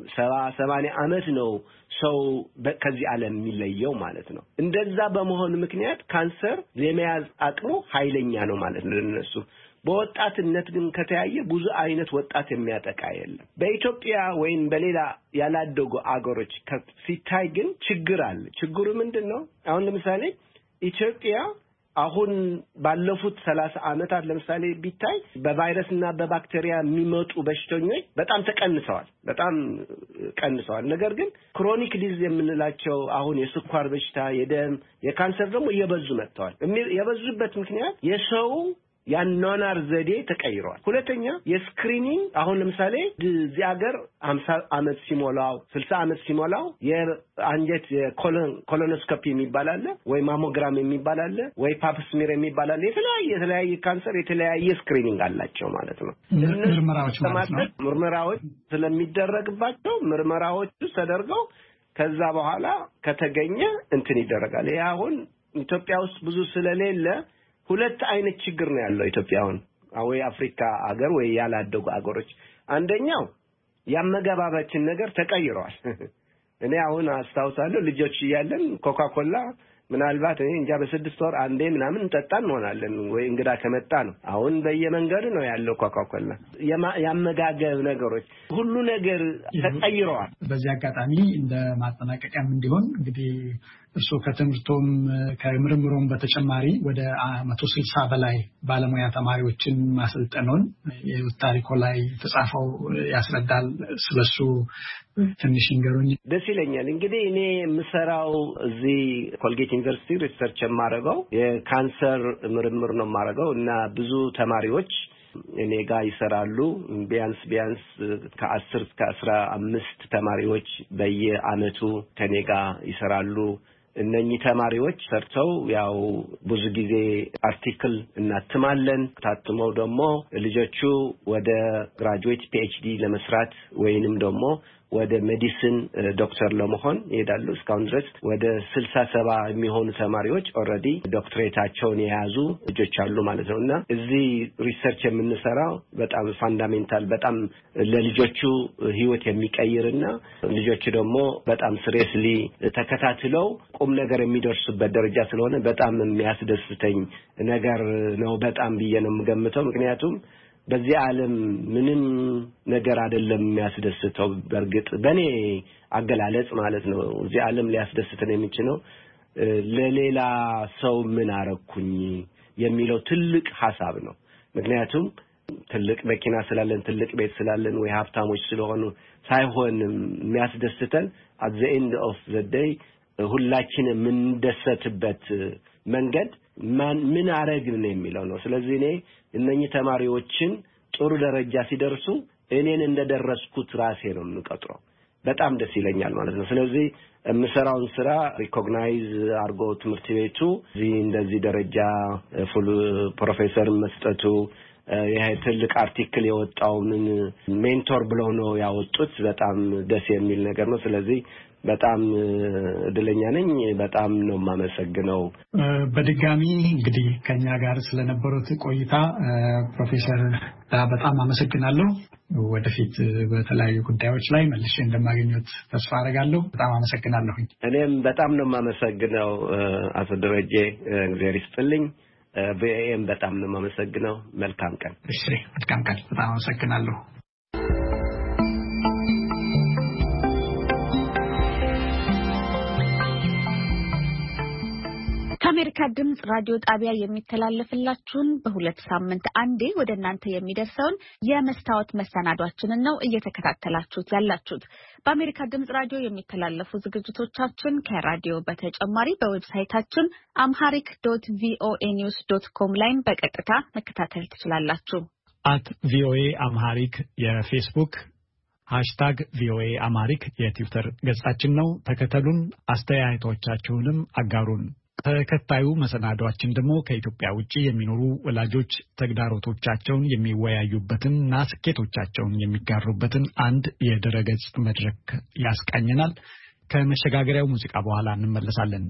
70-80 አመት ነው ሰው ከዚህ ዓለም የሚለየው ማለት ነው እንደዛ በመሆን ምክንያት ካንሰር የመያዝ አቅሙ ኃይለኛ ነው ማለት ነው ለነሱ በወጣትነት ግን ከተያየ ብዙ አይነት ወጣት የሚያጠቃ የለም በኢትዮጵያ ወይም በሌላ ያላደጉ አገሮች ሲታይ ግን ችግር አለ ችግሩ ምንድነው አሁን ለምሳሌ ኢትዮጵያ አሁን ባለፉት 30 አመታት ለምሳሌ ቢታይ በቫይረስና በባክቴሪያ የሚመጡ በሽተኞች በጣም ቀንሰዋል ነገር ግን ክሮኒክ ዲዝ የምንላቸው አሁን የስኳር በሽታ የደም የካንሰር ደግሞ እየበዙ መጥተዋል የበዙበት ምክንያት የሰው ያኗኗር ዘዴ ተቀይሯል ሁለተኛ የስክሪኒንግ አሁን ለምሳሌ እዚህ ሀገር 50 አመት ሲሞላው 60 አመት ሲሞላው የአንጀት ኮሎኖስኮፒ የሚባል አለ ወይ ማሞግራም የሚባል አለ ወይ ፓፕስሚር የሚባል አለ የተለያየ ካንሰር የተለያየ ስክሪኒንግ አላቸው ማለት ነው ምርመራዎች ስለሚደረግባቸው ምርመራዎቹ ተደርገው ከዛ በኋላ ከተገኘ እንትን ይደረጋል ይሄ አሁን ኢትዮጵያ ውስጥ ብዙ ስለሌለ ሁለት አይነት ችግር ነው ያለው ኢትዮጵያውን ወይ አፍሪካ ሀገር ወይ ያላደጉ ሀገሮች አንደኛው ያመጋባባችን ነገር ተቀይሯል እኔ አሁን አስተዋውሳለሁ ልጆች ያለን ኮካኮላ ምናልባት እንጃ በ6 ወር አንዴ ምናምን እንጠጣን እንሆናለን ወይ እንግዳ ከመጣ ነው አሁን በየመንገዱ ነው ያለው ኮካኮላ ያመጋገብ ነገሮች ሁሉ ነገር ተቀይሯል
በዚህ አጋጣሚ እንደ ማጠናቀቂያም እንዲሆን እንግዲህ እርሶ ከትምህርቶም ከምርምሮም በተጨማሪ ወደ 160 በላይ ባለሙያ ተማሪዎችን ማሰልጠኑን የታሪኮ ላይ ተጻፈው ያስረዳል ስለሱ ትንሽ ንገሩኝ
ደስ ይለኛል እንግዲህ እኔ ምሰራው እዚህ ኮልጌት ዩኒቨርሲቲ ሪሰርች የማረጋው የካንሰር ምርምር ነው ማረጋው እና ብዙ ተማሪዎች እኔ ጋር ይሰራሉ። ቢያንስ ከ10 እስከ 15 ተማሪዎች በየአመቱ ከኔ ጋር ይሰራሉ። እነኚህ ተማሪዎች ሰርተው ያው ብዙ ጊዜ አርቲክል እናትማለን። ታትመው ደግሞ ልጆቹ ወደ ግራጁዌት PhD ለመስራት ወይንም ደግሞ ወደ ሜዲሲን ዶክተር ለመሆን ይሄዳሉ። እስካሁን ድረስ ወደ 67 የሚሆኑ ተማሪዎች ኦልሬዲ ዶክትሬታቸውን የያዙ ልጆች አሉ ማለት ነውና እዚህ ሪሰርች የምንሰራው በጣም ፋንዳሜንታል በጣም ለልጆቹ ህይወት የሚቀይርና ልጆቹ ደግሞ በጣም ሲሪየስሊ ተከታትለው ቁም ነገር የሚደርሱበት ደረጃ ስለሆነ በጣም የሚያስደስተኝ ነገር ነው በጣም ብዬ ነው የምገምተው። ምክንያቱም በዚህ ዓለም ምንም ነገር አይደለም የሚያስደስተው በርግጥ በኔ አገላለጽ ማለት ነው። እዚህ ዓለም ሊያስደስተን የሚችለው ለሌላ ሰው ምን አረኩኝ የሚለው ትልቅ ሐሳብ ነው። ምክንያቱም ትልቅ መኪና ስላለን ትልቅ ቤት ስላለን ወይ ሀብታሞች ስለሆኑ ሳይሆን የሚያስደስተን at the end of the day ሁላችንም የምንደሰትበት መንገድ ምን አረግን የሚለው ነው። ስለዚህ እኔ እነኚህ ተማሪዎችን ጥሩ ደረጃ ሲደርሱ እኔን እንደደረስኩት ራሴ ነው የምቆጥረው። በጣም ደስ ይለኛል ማለት ነው። ስለዚህ የምሰራውን ስራ ሪኮግናይዝ አድርጎ ትምህርት ቤቱ እንደዚህ ደረጃ ፉል ፕሮፌሰር መስጠቱ ይሄ ትልቅ አርቲክል የወጣውን ሜንቶር ብለው ነው ያወጡት። በጣም ደስ የሚል ነገር ነው። ስለዚህ በጣም እድለኛ ነኝ። በጣም ነው የማመሰግነው።
በድጋሚ እንግዲህ ከኛ ጋር ስለነበሩት ቆይታ ፕሮፌሰር በጣም አመሰግናለሁ። ወደፊት በተለያዩ ጉዳዮች ላይ መልሼ እንደማገኘት ተስፋ አደርጋለሁ። በጣም አመሰግናለሁ።
እኔም በጣም ነው የማመሰግነው አቶ ደረጀ። እግዚአብሔር ይስጥልኝ። በኤም በጣም ነው የማመሰግነው። መልካም ቀን።
እሺ፣ መልካም ቀን። በጣም አመሰግናለሁ።
ከአሜሪካ ድምጽ ራዲዮ ጣቢያ የሚተላለፍላችሁን በሁለት ሳምንት አንዴ ወደ እናንተ የሚደርሰውን የመስታወት መሰናዷችንን ነው እየተከታተላችሁት ያላችሁት። በአሜሪካ ድምጽ ራዲዮ የሚተላለፉ ዝግጅቶቻችን ከራዲዮ በተጨማሪ በዌብሳይታችን amharic.voanews.com ላይ በቀጥታ መከታተል ትችላላችሁ።
@voa amharic የፌስቡክ #voa amharic የትዊተር ገጻችን ነው። ተከተሉን፣ አስተያየቶቻችሁንም አጋሩን። ተከታዩ መሰናዷችን ደግሞ ከኢትዮጵያ ውጪ የሚኖሩ ወላጆች ተግዳሮቶቻቸውን የሚወያዩበትንና ስኬቶቻቸውን የሚጋሩበትን አንድ የድረገጽ መድረክ ያስቃኘናል። ከመሸጋገሪያው ሙዚቃ በኋላ እንመለሳለን።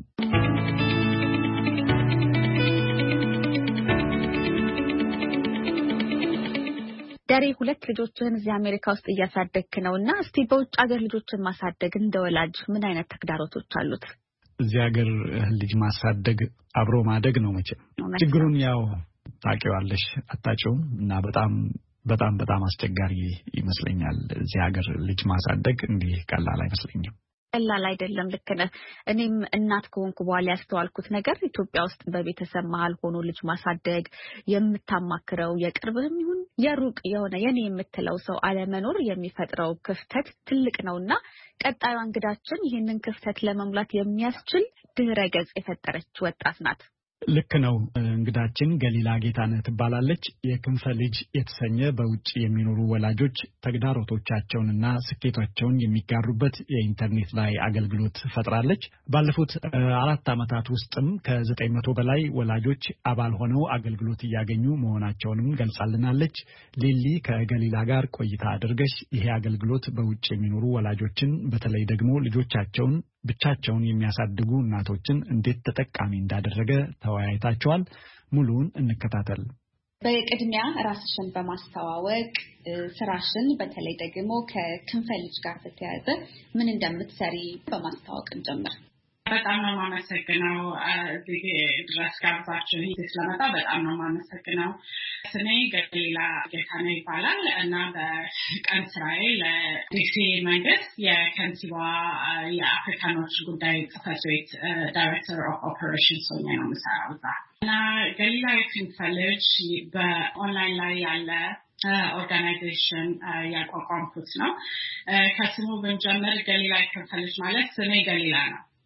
ዳሬ ሁለት ልጆችን እዚህ አሜሪካ ውስጥ እያሳደግክ ነውና እስቲ በውጭ ሀገር ልጆችን ማሳደግ እንደወላጅ ምን አይነት ተግዳሮቶች አሉት?
እዚህ ሀገር ልጅ ማሳደግ አብሮ ማደግ ነው መቼም። ችግሩን ያው ታውቂዋለሽ አታውቂውም እና በጣም አስቸጋሪ ይመስለኛል። እዚህ ሀገር ልጅ ማሳደግ እንዲህ ቀላል አይመስለኝም።
ቀላል አይደለም። ልክ ነህ። እኔም እናት ከሆንኩ በኋላ ያስተዋልኩት ነገር ኢትዮጵያ ውስጥ በቤተሰብ መሀል ሆኖ ልጅ ማሳደግ የምታማክረው የቅርብህም ይሁን የሩቅ የሆነ የኔ የምትለው ሰው አለመኖር የሚፈጥረው ክፍተት ትልቅ ነውና ቀጣዩ እንግዳችን ይህንን ክፍተት ለመሙላት የሚያስችል ድህረ ገጽ የፈጠረች ወጣት ናት።
ልክ ነው። እንግዳችን ገሊላ ጌታነህ ትባላለች። የክንፈ ልጅ የተሰኘ በውጭ የሚኖሩ ወላጆች ተግዳሮቶቻቸውንና ስኬቶቻቸውን የሚጋሩበት የኢንተርኔት ላይ አገልግሎት ፈጥራለች። ባለፉት 4 ዓመታት ውስጥም ከ900 በላይ ወላጆች አባል ሆነው አገልግሎት እያገኙ መሆናቸውንም ገልጻልናለች። ሊሊ ከገሊላ ጋር ቆይታ አድርገሽ ይሄ አገልግሎት በውጭ የሚኖሩ ወላጆችን በተለይ ደግሞ ልጆቻቸውን ብቻቸውን የሚያሳድጉ እናቶችን እንዴት ተጠቃሚ እንዳደረገ ተወያይታቸዋል። ሙሉውን እንከታተል።
በቅድሚያ ራስሽን በማስተዋወቅ ስራሽን በተለይ ደግሞ ከክንፈ ልጅ ጋር በተያያዘ ምን እንደምትሰሪ በማስተዋወቅ እንጀምር።
በጣም ነው የማመሰግነው እዚህ ድረስ ጋብዛችሁ ስለመጣ በጣም ነው የማመሰግነው። ስሜ ገሊላ ጌታነህ ይባላል እና በቀን ስራዬ ለዲሲ መንግስት የከንቲባ የአፍሪካኖች ጉዳይ ጽሕፈት ቤት ዳይሬክተር ኦፍ ኦፐሬሽንስ ሆኜ ነው የምሰራው እዛ። እና ገሊላ የክንፈ ልጅ በኦንላይን ላይ ያለ ኦርጋናይዜሽን ያቋቋምኩት ነው። ከስሙ ብንጀምር ገሊላ የክንፈ ልጅ ማለት ስሜ ገሊላ ነው።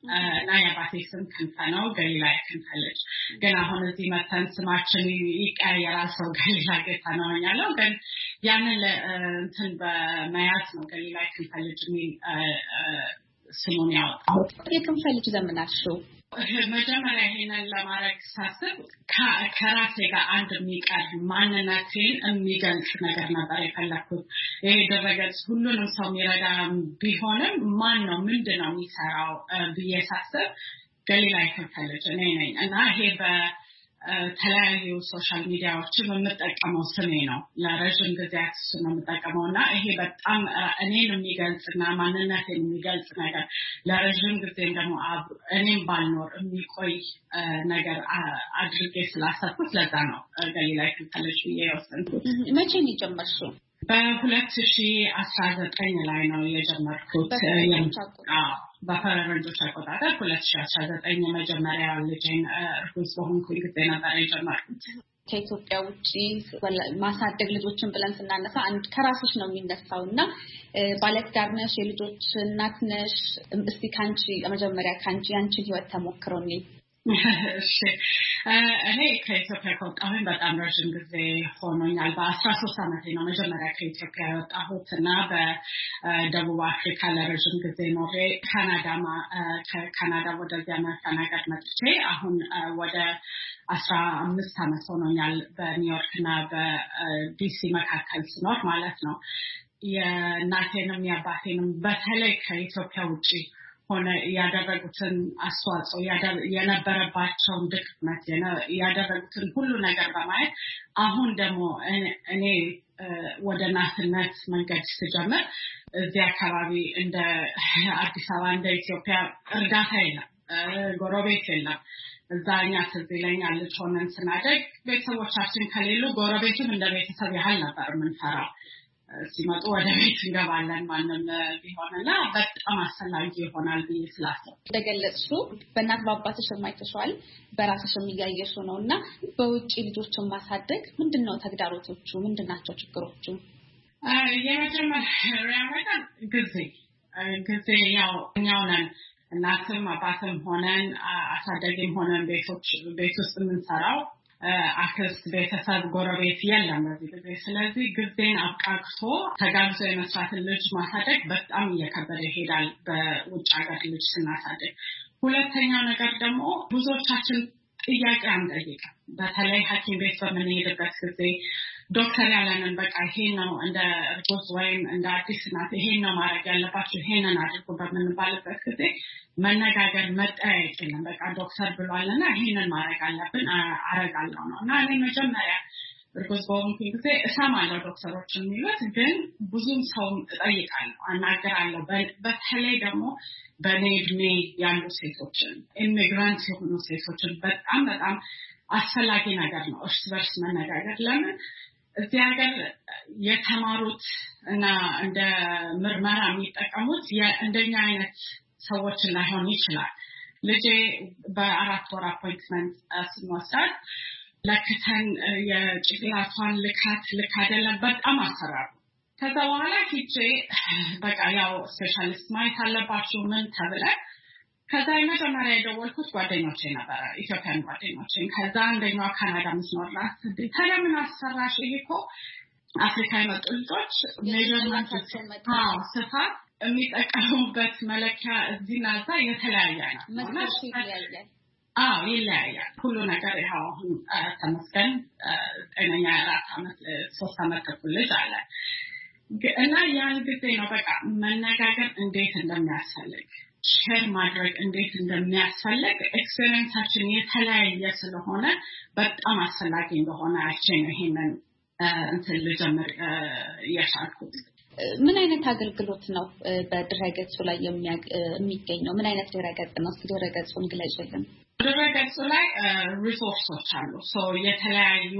እና የአባቴ ስም ክንፈ ነው ገሊላ ክንፈ ልጅ ግን አሁን እዚህ መተን ስማችን ይቀያየራል ሰው ገሊላ ጌታ ነው ያለው ግን ያንን እንትን በመያዝ ነው ገሊላ ክንፈ ልጅ የሚል ስሙን ያወጣው
የክንፈ ልጅ ዘመናችሁ
መጀመሪያ ይሄንን ለማድረግ ሳስብ ከራሴ ጋር አንድ የሚቀር ማንነቴን የሚገልጽ ነገር ነበር የፈለኩት ይሄ ድረገጽ ሁሉንም ሰው የሚረዳ ቢሆንም ማን ነው ምንድነው የሚሰራው ብዬ ሳስብ ገሊላ ክንፈ ልጅ እኔ ነኝ እና ይሄ በተለያዩ ሶሻል ሚዲያዎችን የምጠቀመው ስሜ ነው ለረጅም ጊዜያት እሱን ነው የምጠቀመውና ይሄ በጣም እኔን የሚገልጽና ማንነቴን የሚገልጽ ነገር ለረጅም ጊዜ ደግሞ እኔም ባልኖር የሚቆይ ነገር አድርጌ ስላሰብኩት ለዛ ነው ገሊላ ክንፈ ልጅ ብዬ የወሰንኩት
መቼ ነው የጀመርሽው
በ2019 ላይ ነው የጀመርኩት በፈረንጆች አቆጣጠር 2019 መጀመሪያ ልጄን እርጉዝ በሆንኩኝ ጊዜ ነበር የጀመርኩት
ከኢትዮጵያ ውጪ ማሳደግ ልጆችን ብለን ስናነሳ አንድ ከራስሽ ነው የሚነሳውና ባለትዳር ነሽ የልጆች እናት ነሽ እስቲ ካንቺ መጀመሪያ ካንቺ ያንቺን ህይወት ተሞክሮኝ
እሺ እኔ ከኢትዮጵያ ከወጣሁኝ በጣም ረጅም ጊዜ ሆኖኛል በ13 ዓመቴ ነው መጀመሪያ ከኢትዮጵያ የወጣሁትና በደቡብ አፍሪካ ለረጅም ጊዜ ኖሬ ካናዳ ወደዚያ መፈናቀል መጥቼ አሁን ወደ 15 ዓመት ሆኖኛል በኒውዮርክና በዲሲ መካከል ስኖር ማለት ነው የእናቴንም የአባቴንም በተለይ ከኢትዮጵያ ውጪ ሆነ ያደረጉትን አስተዋጽኦ የነበረባቸውን ድክመት ያደረጉትን ሁሉ ነገር በማየት አሁን ደግሞ እኔ ወደ እናትነት መንገድ ስጀምር እዚህ አካባቢ እንደ አዲስ አበባ እንደ ኢትዮጵያ እርዳታ የለም ጎረቤት የለም እዛኛ ትዝ ይለኛል ልጅ ሆነን ስናደግ ቤተሰቦቻችን ከሌሉ ጎረቤቱም እንደ ቤተሰብ ያህል ነበር የምንፈራው ሲመጡ ወደ ቤት እንገባለን ማንንም ቢሆንና በጣም አስፈላጊ ይሆናል ብዬ ስላሰብኩ
እንደገለጽሽው በእናት በአባትሽ የማይተሻል በራስሽም እያየሽው ነውና በውጪ ልጆችን ማሳደግ ምንድነው ተግዳሮቶቹ ምንድናቸው ችግሮቹ
የመጀመሪያ ነገር ጊዜ ያው እኛው ነን እናትም አባትም ሆነን አሳደግም ሆነን ቤት ውስጥ የምንሰራው አክስት ቤተሰብ ጎረቤት የለም በዚህ ጊዜ ስለዚህ ጊዜን አብቃቅቶ ተጋግዞ የመስራትን ልጅ ማሳደግ በጣም እየከበደ ይሄዳል በውጭ ሀገር ልጅ ስናሳደግ ሁለተኛው ነገር ደግሞ ብዙዎቻችን ጥያቄ አንጠይቅም በተለይ ሐኪም ቤት በምንሄድበት ጊዜ ዶክተር ያለንን በቃ ይሄን ነው እንደ እርጉዝ ወይም እንደ አዲስ እናት ይሄን ነው ማድረግ ያለባችሁ ይሄንን አድርጉ በምንባልበት ጊዜ መነጋገር መጠያየቅ የለም በቃ ዶክተር ብሏልና ይሄንን ማድረግ አለብን አረጋለሁ ነው እና እኔ መጀመሪያ እርጉዝ በሆንኩኝ ጊዜ እሰማለሁ ዶክተሮች የሚሉት ግን ብዙም ሰው እጠይቃለሁ አናገራለሁ በተለይ ደግሞ በኔ እድሜ ያሉ ሴቶችን ኢሚግራንት የሆኑ ሴቶችን በጣም አስፈላጊ ነገር ነው እርስ በርስ መነጋገር ለምን እዚህ ሀገር የተማሩት እና እንደ ምርመራ የሚጠቀሙት እንደኛ አይነት ሰዎችን ላይሆን ይችላል ልጄ በ4 ወር አፖይንትመንት ስንወስድ ለክተን የጭቅላቷን ልክ አይደለም በጣም አሰራሩ ከዛ በኋላ ሂጄ በቃ ያው ስፔሻሊስት ማየት አለባችሁ ምን ተብለ ከዛ የመጀመሪያ የደወልኩት ጓደኞቼ ነበረ ኢትዮጵያን ጓደኞቼ ከዛ አንደኛው ካናዳ ምትኖርላት ተለምን አሰራሽ ይሄኮ አፍሪካ የመጡ ልጆች ሜጀርመንት ስፋት የሚጠቀሙበት መለኪያ እዚህና እዛ የተለያየ ነው ይለያያል ሁሉ ነገር ያው ተመስገን ጤነኛ 3 ዓመት ተኩል ልጅ አለ እና ያን ጊዜ ነው በቃ መነጋገር እንዴት እንደሚያስፈልግ ሼር ማድረግ እንዴት እንደሚያስፈልግ ኤክስፒሪየንሳችን የተለያየ ስለሆነ በጣም አስፈላጊ እንደሆነ አይቼ ነው ይሄንን እንትን ልጀምር የቻልኩት
ምን አይነት አገልግሎት ነው በድረገጹ ላይ የሚገኘው ምን አይነት ድረገጽ ነው ድረገጹን ግለጽልን
ድረገጹ ላይ ሪሶርሶች አሉ የተለያዩ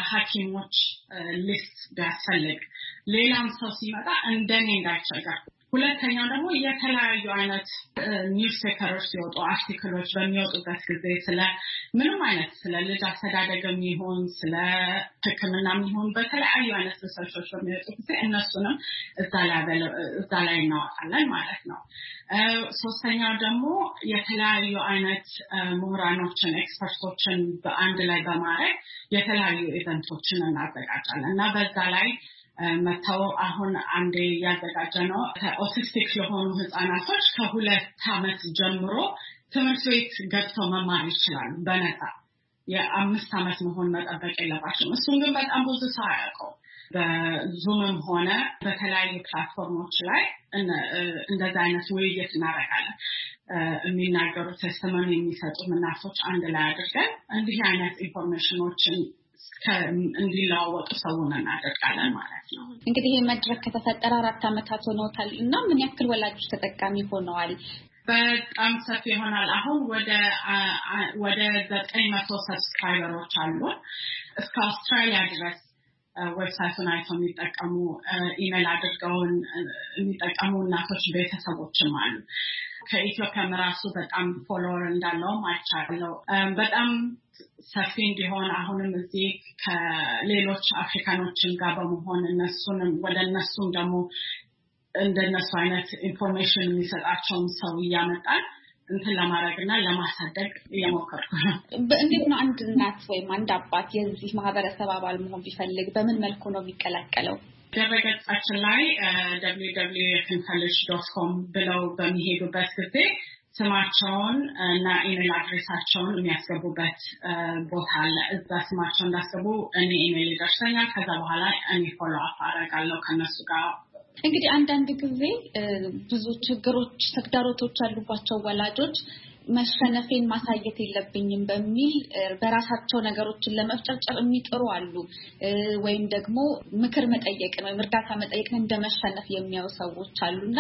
የሐኪሞች ሊስት ቢያስፈልግ ሌላም ሰው ሲመጣ እንደኔ እንዳይቸገር ሁለተኛው ደግሞ የተለያዩ አይነት ኒውስ ፔፐሮች ሲወጡ አርቲክሎች በሚወጡበት ጊዜ ስለ ምንም አይነት ስለ ልጅ አስተዳደግም ይሁን ስለ ሕክምናም ይሁን በተለያዩ አይነት ሪሰርቾች በሚወጡ ጊዜ እነሱንም እዛ ላይ እናወጣለን ማለት ነው። ሶስተኛው ደግሞ የተለያዩ አይነት ምሁራኖችን ኤክስፐርቶችን በአንድ ላይ በማድረግ የተለያዩ ኢቨንቶችን እናዘጋጃለን እና በዛ ላይ መተው አሁን አንዴ ያዘጋጀነው ኦቲስቲክ ለሆኑ ህፃናቶች ከ2 ዓመት ጀምሮ ትምህርት ቤት ገብተው መማር ይችላሉ በነፃ የ5 ዓመት መሆን መጠበቅ የለባቸውም። እሱን ግን በጣም ብዙ ሰው አያውቀው። በዙምም ሆነ በተለያዩ ፕላትፎርሞች ላይ እንደዛ አይነት ውይይት እናደርጋለን። የሚናገሩ ቴስቲሞኒ የሚሰጡ እናቶች አንድ ላይ አድርገን እንዲህ አይነት ኢንፎርሜሽኖችን እንዲለዋወጡ ሰውን እናደርጋለን ማለት ነው።
እንግዲህ ይሄ መድረክ ከተፈጠረ 4 ዓመታት ሆኖታል እና ምን ያክል ወላጆች ተጠቃሚ ሆነዋል?
በጣም ሰፊ ይሆናል። አሁን ወደ 900 ሰብስክራይበሮች አሉ። እስከ አውስትራሊያ ድረስ ዌብሳይቱን አይተው የሚጠቀሙ ኢሜል አድርገውን የሚጠቀሙ እናቶች ቤተሰቦችም አሉ። ከኢትዮጵያም ራሱ በጣም ፎሎወር እንዳለውም አይቻለው። በጣም ሰፊ እንዲሆን አሁንም እዚህ ከሌሎች አፍሪካኖችን ጋር በመሆን ወደ እነሱም ደግሞ እንደነሱ አይነት ኢንፎርሜሽን የሚሰጣቸውን ሰው እያመጣን እንትን ለማድረግና ለማሳደግ እየሞከርኩ ነው።
እንዴት ነው አንድ እናት ወይም አንድ አባት የዚህ ማህበረሰብ አባል መሆን ቢፈልግ በምን መልኩ ነው የሚቀላቀለው?
ድረገጻችን ላይ www.kinfelish.com ብለው በሚሄዱበት ጊዜ ስማቸውን እና ኢሜል አድሬሳቸውን የሚያስገቡበት ቦታ አለ። እዛ ስማቸውን እንዳስገቡ እኔ ኢሜል ይደርሰኛል። ከዛ በኋላ እኔ ፎሎ አፕ አደርጋለሁ ከነሱ ጋር።
እንግዲህ አንዳንድ ጊዜ ብዙ ችግሮች ተግዳሮቶች ያሉባቸው ወላጆች መሸነፌን ማሳየት የለብኝም በሚል በራሳቸው ነገሮችን ለመፍጨርጨር የሚጥሩ አሉ። ወይም ደግሞ ምክር መጠየቅን ወይም እርዳታ መጠየቅን እንደመሸነፍ የሚያዩ ሰዎች አሉና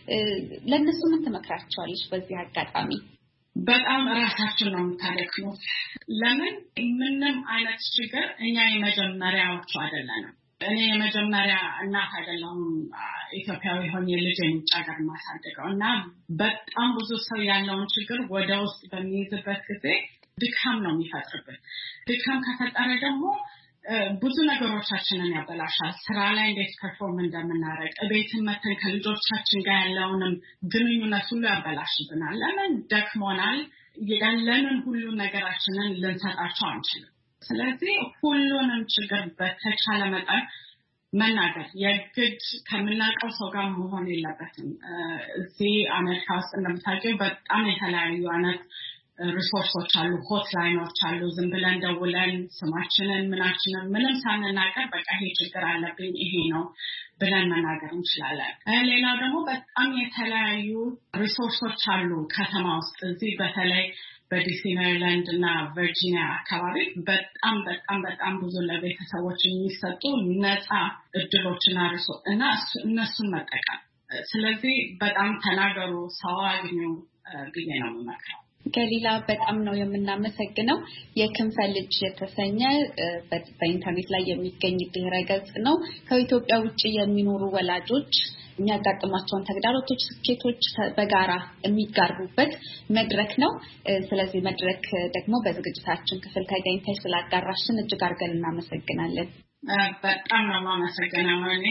ለነሱ ምን ትመክራቸዋለሽ በዚህ አጋጣሚ?
በጣም ራሳችን ነው የምታደክሙት። ለምን ምንም አይነት ችግር እኛ የመጀመሪያዎቹ አይደለንም። እኔ የመጀመሪያ እናት አይደለሁም ኢትዮጵያዊ ሆኜ ልጄን ውጭ ሀገር ማሳደገው እና በጣም ብዙ ሰው ያለውን ችግር ወደ ውስጥ በሚይዝበት ጊዜ ድካም ነው የሚፈጥርብን። ድካም ከፈጠረ ደግሞ ብዙ ነገሮቻችንን ያበላሻል። ስራ ላይ እንዴት ፐርፎርም እንደምናደርግ ቤትን መተን ከልጆቻችን ጋር ያለውንም ግንኙነት ሁሉ ያበላሽብናል። ለምን ደክሞናል። ያለንን ሁሉ ነገራችንን ልንሰጣቸው አንችልም። ስለዚህ ሁሉንም ችግር በተቻለ መጠን መናገር የግድ ከምናውቀው ሰው ጋር መሆን የለበትም። እዚህ አሜሪካ ውስጥ እንደምታውቂው በጣም የተለያዩ አይነት ሪሶርሶች አሉ፣ ሆትላይኖች አሉ። ዝም ብለን ደውለን ስማችንን ምናችንን ምንም ሳንናገር በቃ ይሄ ችግር አለብኝ ይሄ ነው ብለን መናገር እንችላለን። ሌላው ደግሞ በጣም የተለያዩ ሪሶርሶች አሉ ከተማ ውስጥ እዚህ በተለይ በዲሲ ሜሪላንድ እና ቨርጂኒያ አካባቢ በጣም ብዙ ለቤተሰቦች የሚሰጡ ነፃ እድሎችና እና እነሱን መጠቀም። ስለዚህ በጣም ተናገሩ፣ ሰው አግኙ ብዬ ነው የምመክረው።
ገሊላ በጣም ነው የምናመሰግነው። የክንፈ ልጅ የተሰኘ በኢንተርኔት ላይ የሚገኝ ድረ-ገጽ ነው። ከኢትዮጵያ ውጭ የሚኖሩ ወላጆች የሚያጋጥሟቸውን ተግዳሮቶች፣ ስኬቶች በጋራ የሚጋሩበት መድረክ ነው። ስለዚህ መድረክ ደግሞ በዝግጅታችን ክፍል ተገኝተሽ ስላጋራሽን እጅግ አድርገን እናመሰግናለን።
በጣም ነው የማመሰግነው እኔ።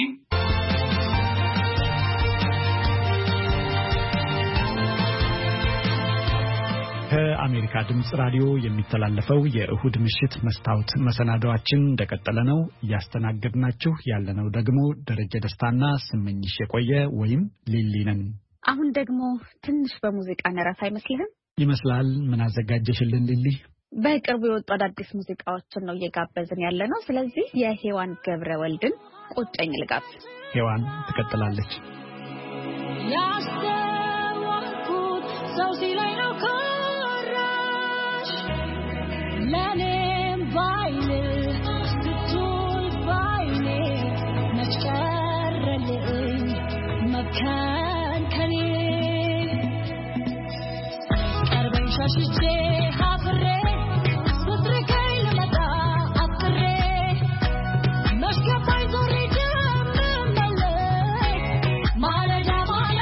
ከአሜሪካ ድምጽ ራዲዮ የሚተላለፈው የእሁድ ምሽት መስታወት መሰናዶአችን እንደቀጠለ ነው። እያስተናገድናችሁ ያለነው ደግሞ ደረጀ ደስታና ስመኝሽ የቆየ ወይም ሊሊ ነን።
አሁን ደግሞ ትንሽ በሙዚቃ ነረፍ አይመስልህም?
ይመስላል። ምን አዘጋጀሽልን ሊሊ?
በቅርቡ የወጡ አዳዲስ ሙዚቃዎችን ነው እየጋበዝን ያለነው። ስለዚህ የሔዋን ገብረወልድን ቆጨኝ ልጋብዝ።
ሔዋን ትቀጥላለች።
ያስተዋልኩት ሰው ሲላይ ነው ለኔም ባይል ስትል ባይኔ መጨረልኝ መካን ከኔ ቀርበኝ ሸሽቼ ሀፍሬ ስትርቀኝ ልመጣ አፍሬ መስገባኝ ዞሬ ጀምመለይ ማለዳ ማለዳ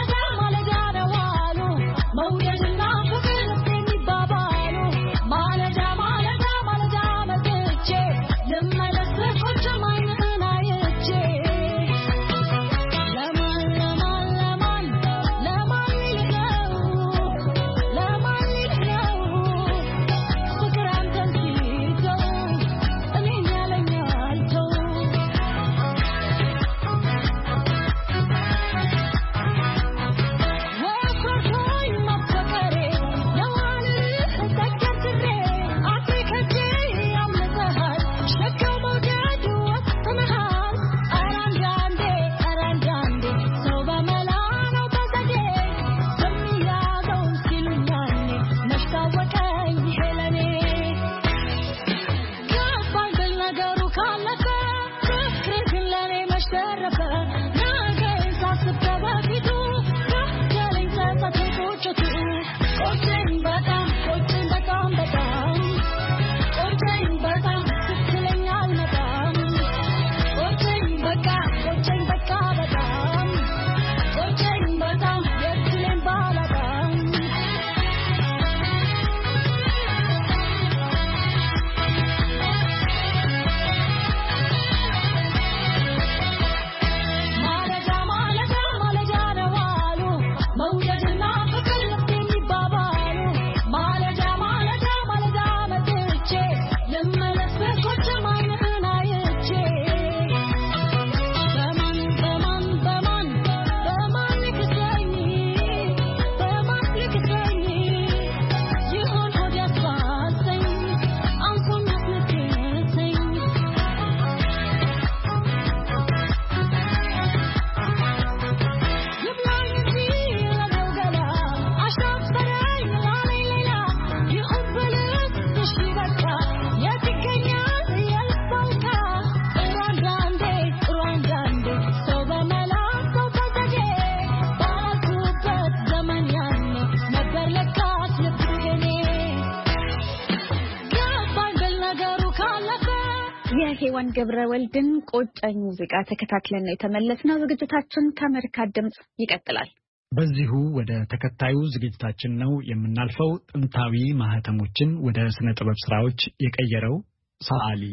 ሔዋን ገብረወልድን ቆጨኝ ሙዚቃ ተከታትለን ነው የተመለስነው። ዝግጅታችን ከአሜሪካ ድምጽ ይቀጥላል።
በዚሁ ወደ ተከታዩ ዝግጅታችን ነው የምናልፈው። ጥንታዊ ማህተሞችን ወደ ስነ ጥበብ ስራዎች የቀየረው ሰዓሊ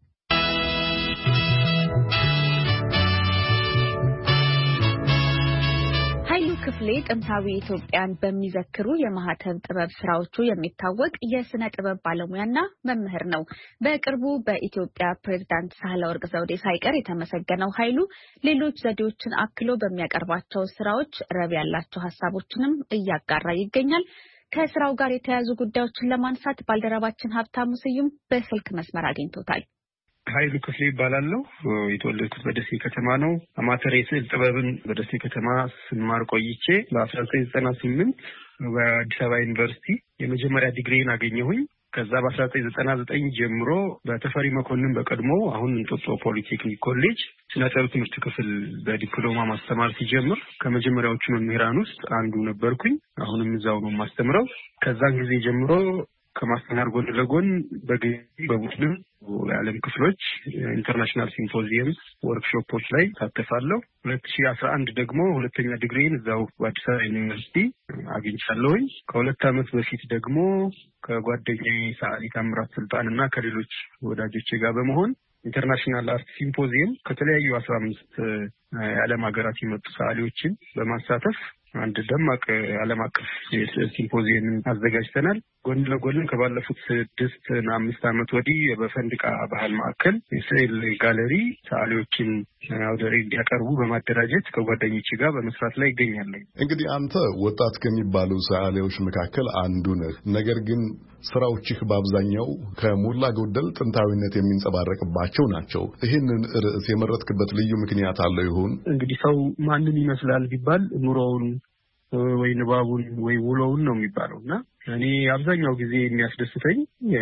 ክፍሌ ጥንታዊ ኢትዮጵያን በሚዘክሩ የማህተም ጥበብ ስራዎቹ የሚታወቅ የስነ ጥበብ ባለሙያና መምህር ነው። በቅርቡ በኢትዮጵያ ፕሬዝዳንት ሳህለወርቅ ዘውዴ ሳይቀር የተመሰገነው ኃይሉ ሌሎች ዘዴዎችን አክሎ በሚያቀርባቸው ስራዎች ረብ ያላቸው ሀሳቦችንም እያጋራ ይገኛል። ከስራው ጋር የተያያዙ ጉዳዮችን ለማንሳት ባልደረባችን ሀብታሙ ስዩም በስልክ መስመር አግኝቶታል።
ኃይሉ ክፍሌ ይባላለሁ። የተወለድኩት በደሴ ከተማ ነው። አማተር የስዕል ጥበብን በደሴ ከተማ ስማር ቆይቼ በ1998 በአዲስ አበባ ዩኒቨርሲቲ የመጀመሪያ ዲግሪን አገኘሁኝ። ከዛ በ1999 ጀምሮ በተፈሪ መኮንን በቀድሞ አሁን እንጦጦ ፖሊቴክኒክ ኮሌጅ ስነ ጥበብ ትምህርት ክፍል በዲፕሎማ ማስተማር ሲጀምር ከመጀመሪያዎቹ መምህራን ውስጥ አንዱ ነበርኩኝ። አሁንም እዛው ነው ማስተምረው። ከዛን ጊዜ ጀምሮ ከማስተማር ጎን ለጎን በቡድን የዓለም ክፍሎች ኢንተርናሽናል ሲምፖዚየም ወርክሾፖች ላይ ታተፋለሁ። 2011 ደግሞ ሁለተኛ ዲግሪን እዛው በአዲስ አበባ ዩኒቨርሲቲ አግኝቻለሁኝ። ከሁለት ዓመት በፊት ደግሞ ከጓደኛዬ ሰዓሊ ታምራት ስልጣንና ከሌሎች ወዳጆቼ ጋር በመሆን ኢንተርናሽናል አርት ሲምፖዚየም ከተለያዩ 15 የዓለም ሀገራት የመጡ ሰዓሊዎችን በማሳተፍ አንድ ደማቅ ዓለም አቀፍ ሲምፖዚየም አዘጋጅተናል። ጎን ለጎን ከባለፉት 6 እና 5 ዓመት ወዲህ በፈንድቃ ባህል ማዕከል የስዕል ጋለሪ ሰዓሊዎችን አውደ ርዕይ እንዲያቀርቡ በማደራጀት ከጓደኞቼ ጋር በመስራት ላይ ይገኛል።
እንግዲህ አንተ ወጣት ከሚባሉ ሰዓሊዎች መካከል አንዱ ነህ። ነገር ግን ስራዎችህ በአብዛኛው ከሞላ ጎደል ጥንታዊነት የሚንጸባረቅባቸው ናቸው። ይህንን ርዕስ የመረጥክበት ልዩ ምክንያት አለው ይሆን? እንግዲህ
ሰው ማንን ይመስላል ቢባል ኑሮውን ወይ ንባቡን ወይ ውሎውን ነው የሚባለው እና እኔ አብዛኛው ጊዜ የሚያስደስተኝ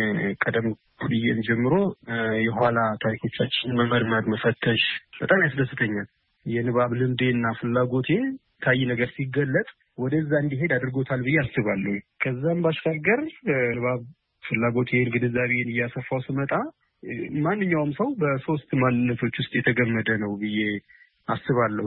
ቀደም ብዬም ጀምሮ የኋላ ታሪኮቻችንን መመርመር፣ መፈተሽ በጣም ያስደስተኛል። የንባብ ልምዴና ፍላጎቴ ታይ ነገር ሲገለጥ ወደዛ እንዲሄድ አድርጎታል ብዬ አስባለሁ። ከዛም ባሻገር ንባብ ፍላጎቴን ግንዛቤን እያሰፋው ስመጣ ማንኛውም ሰው በሶስት ማንነቶች ውስጥ የተገመደ ነው ብዬ አስባለሁ።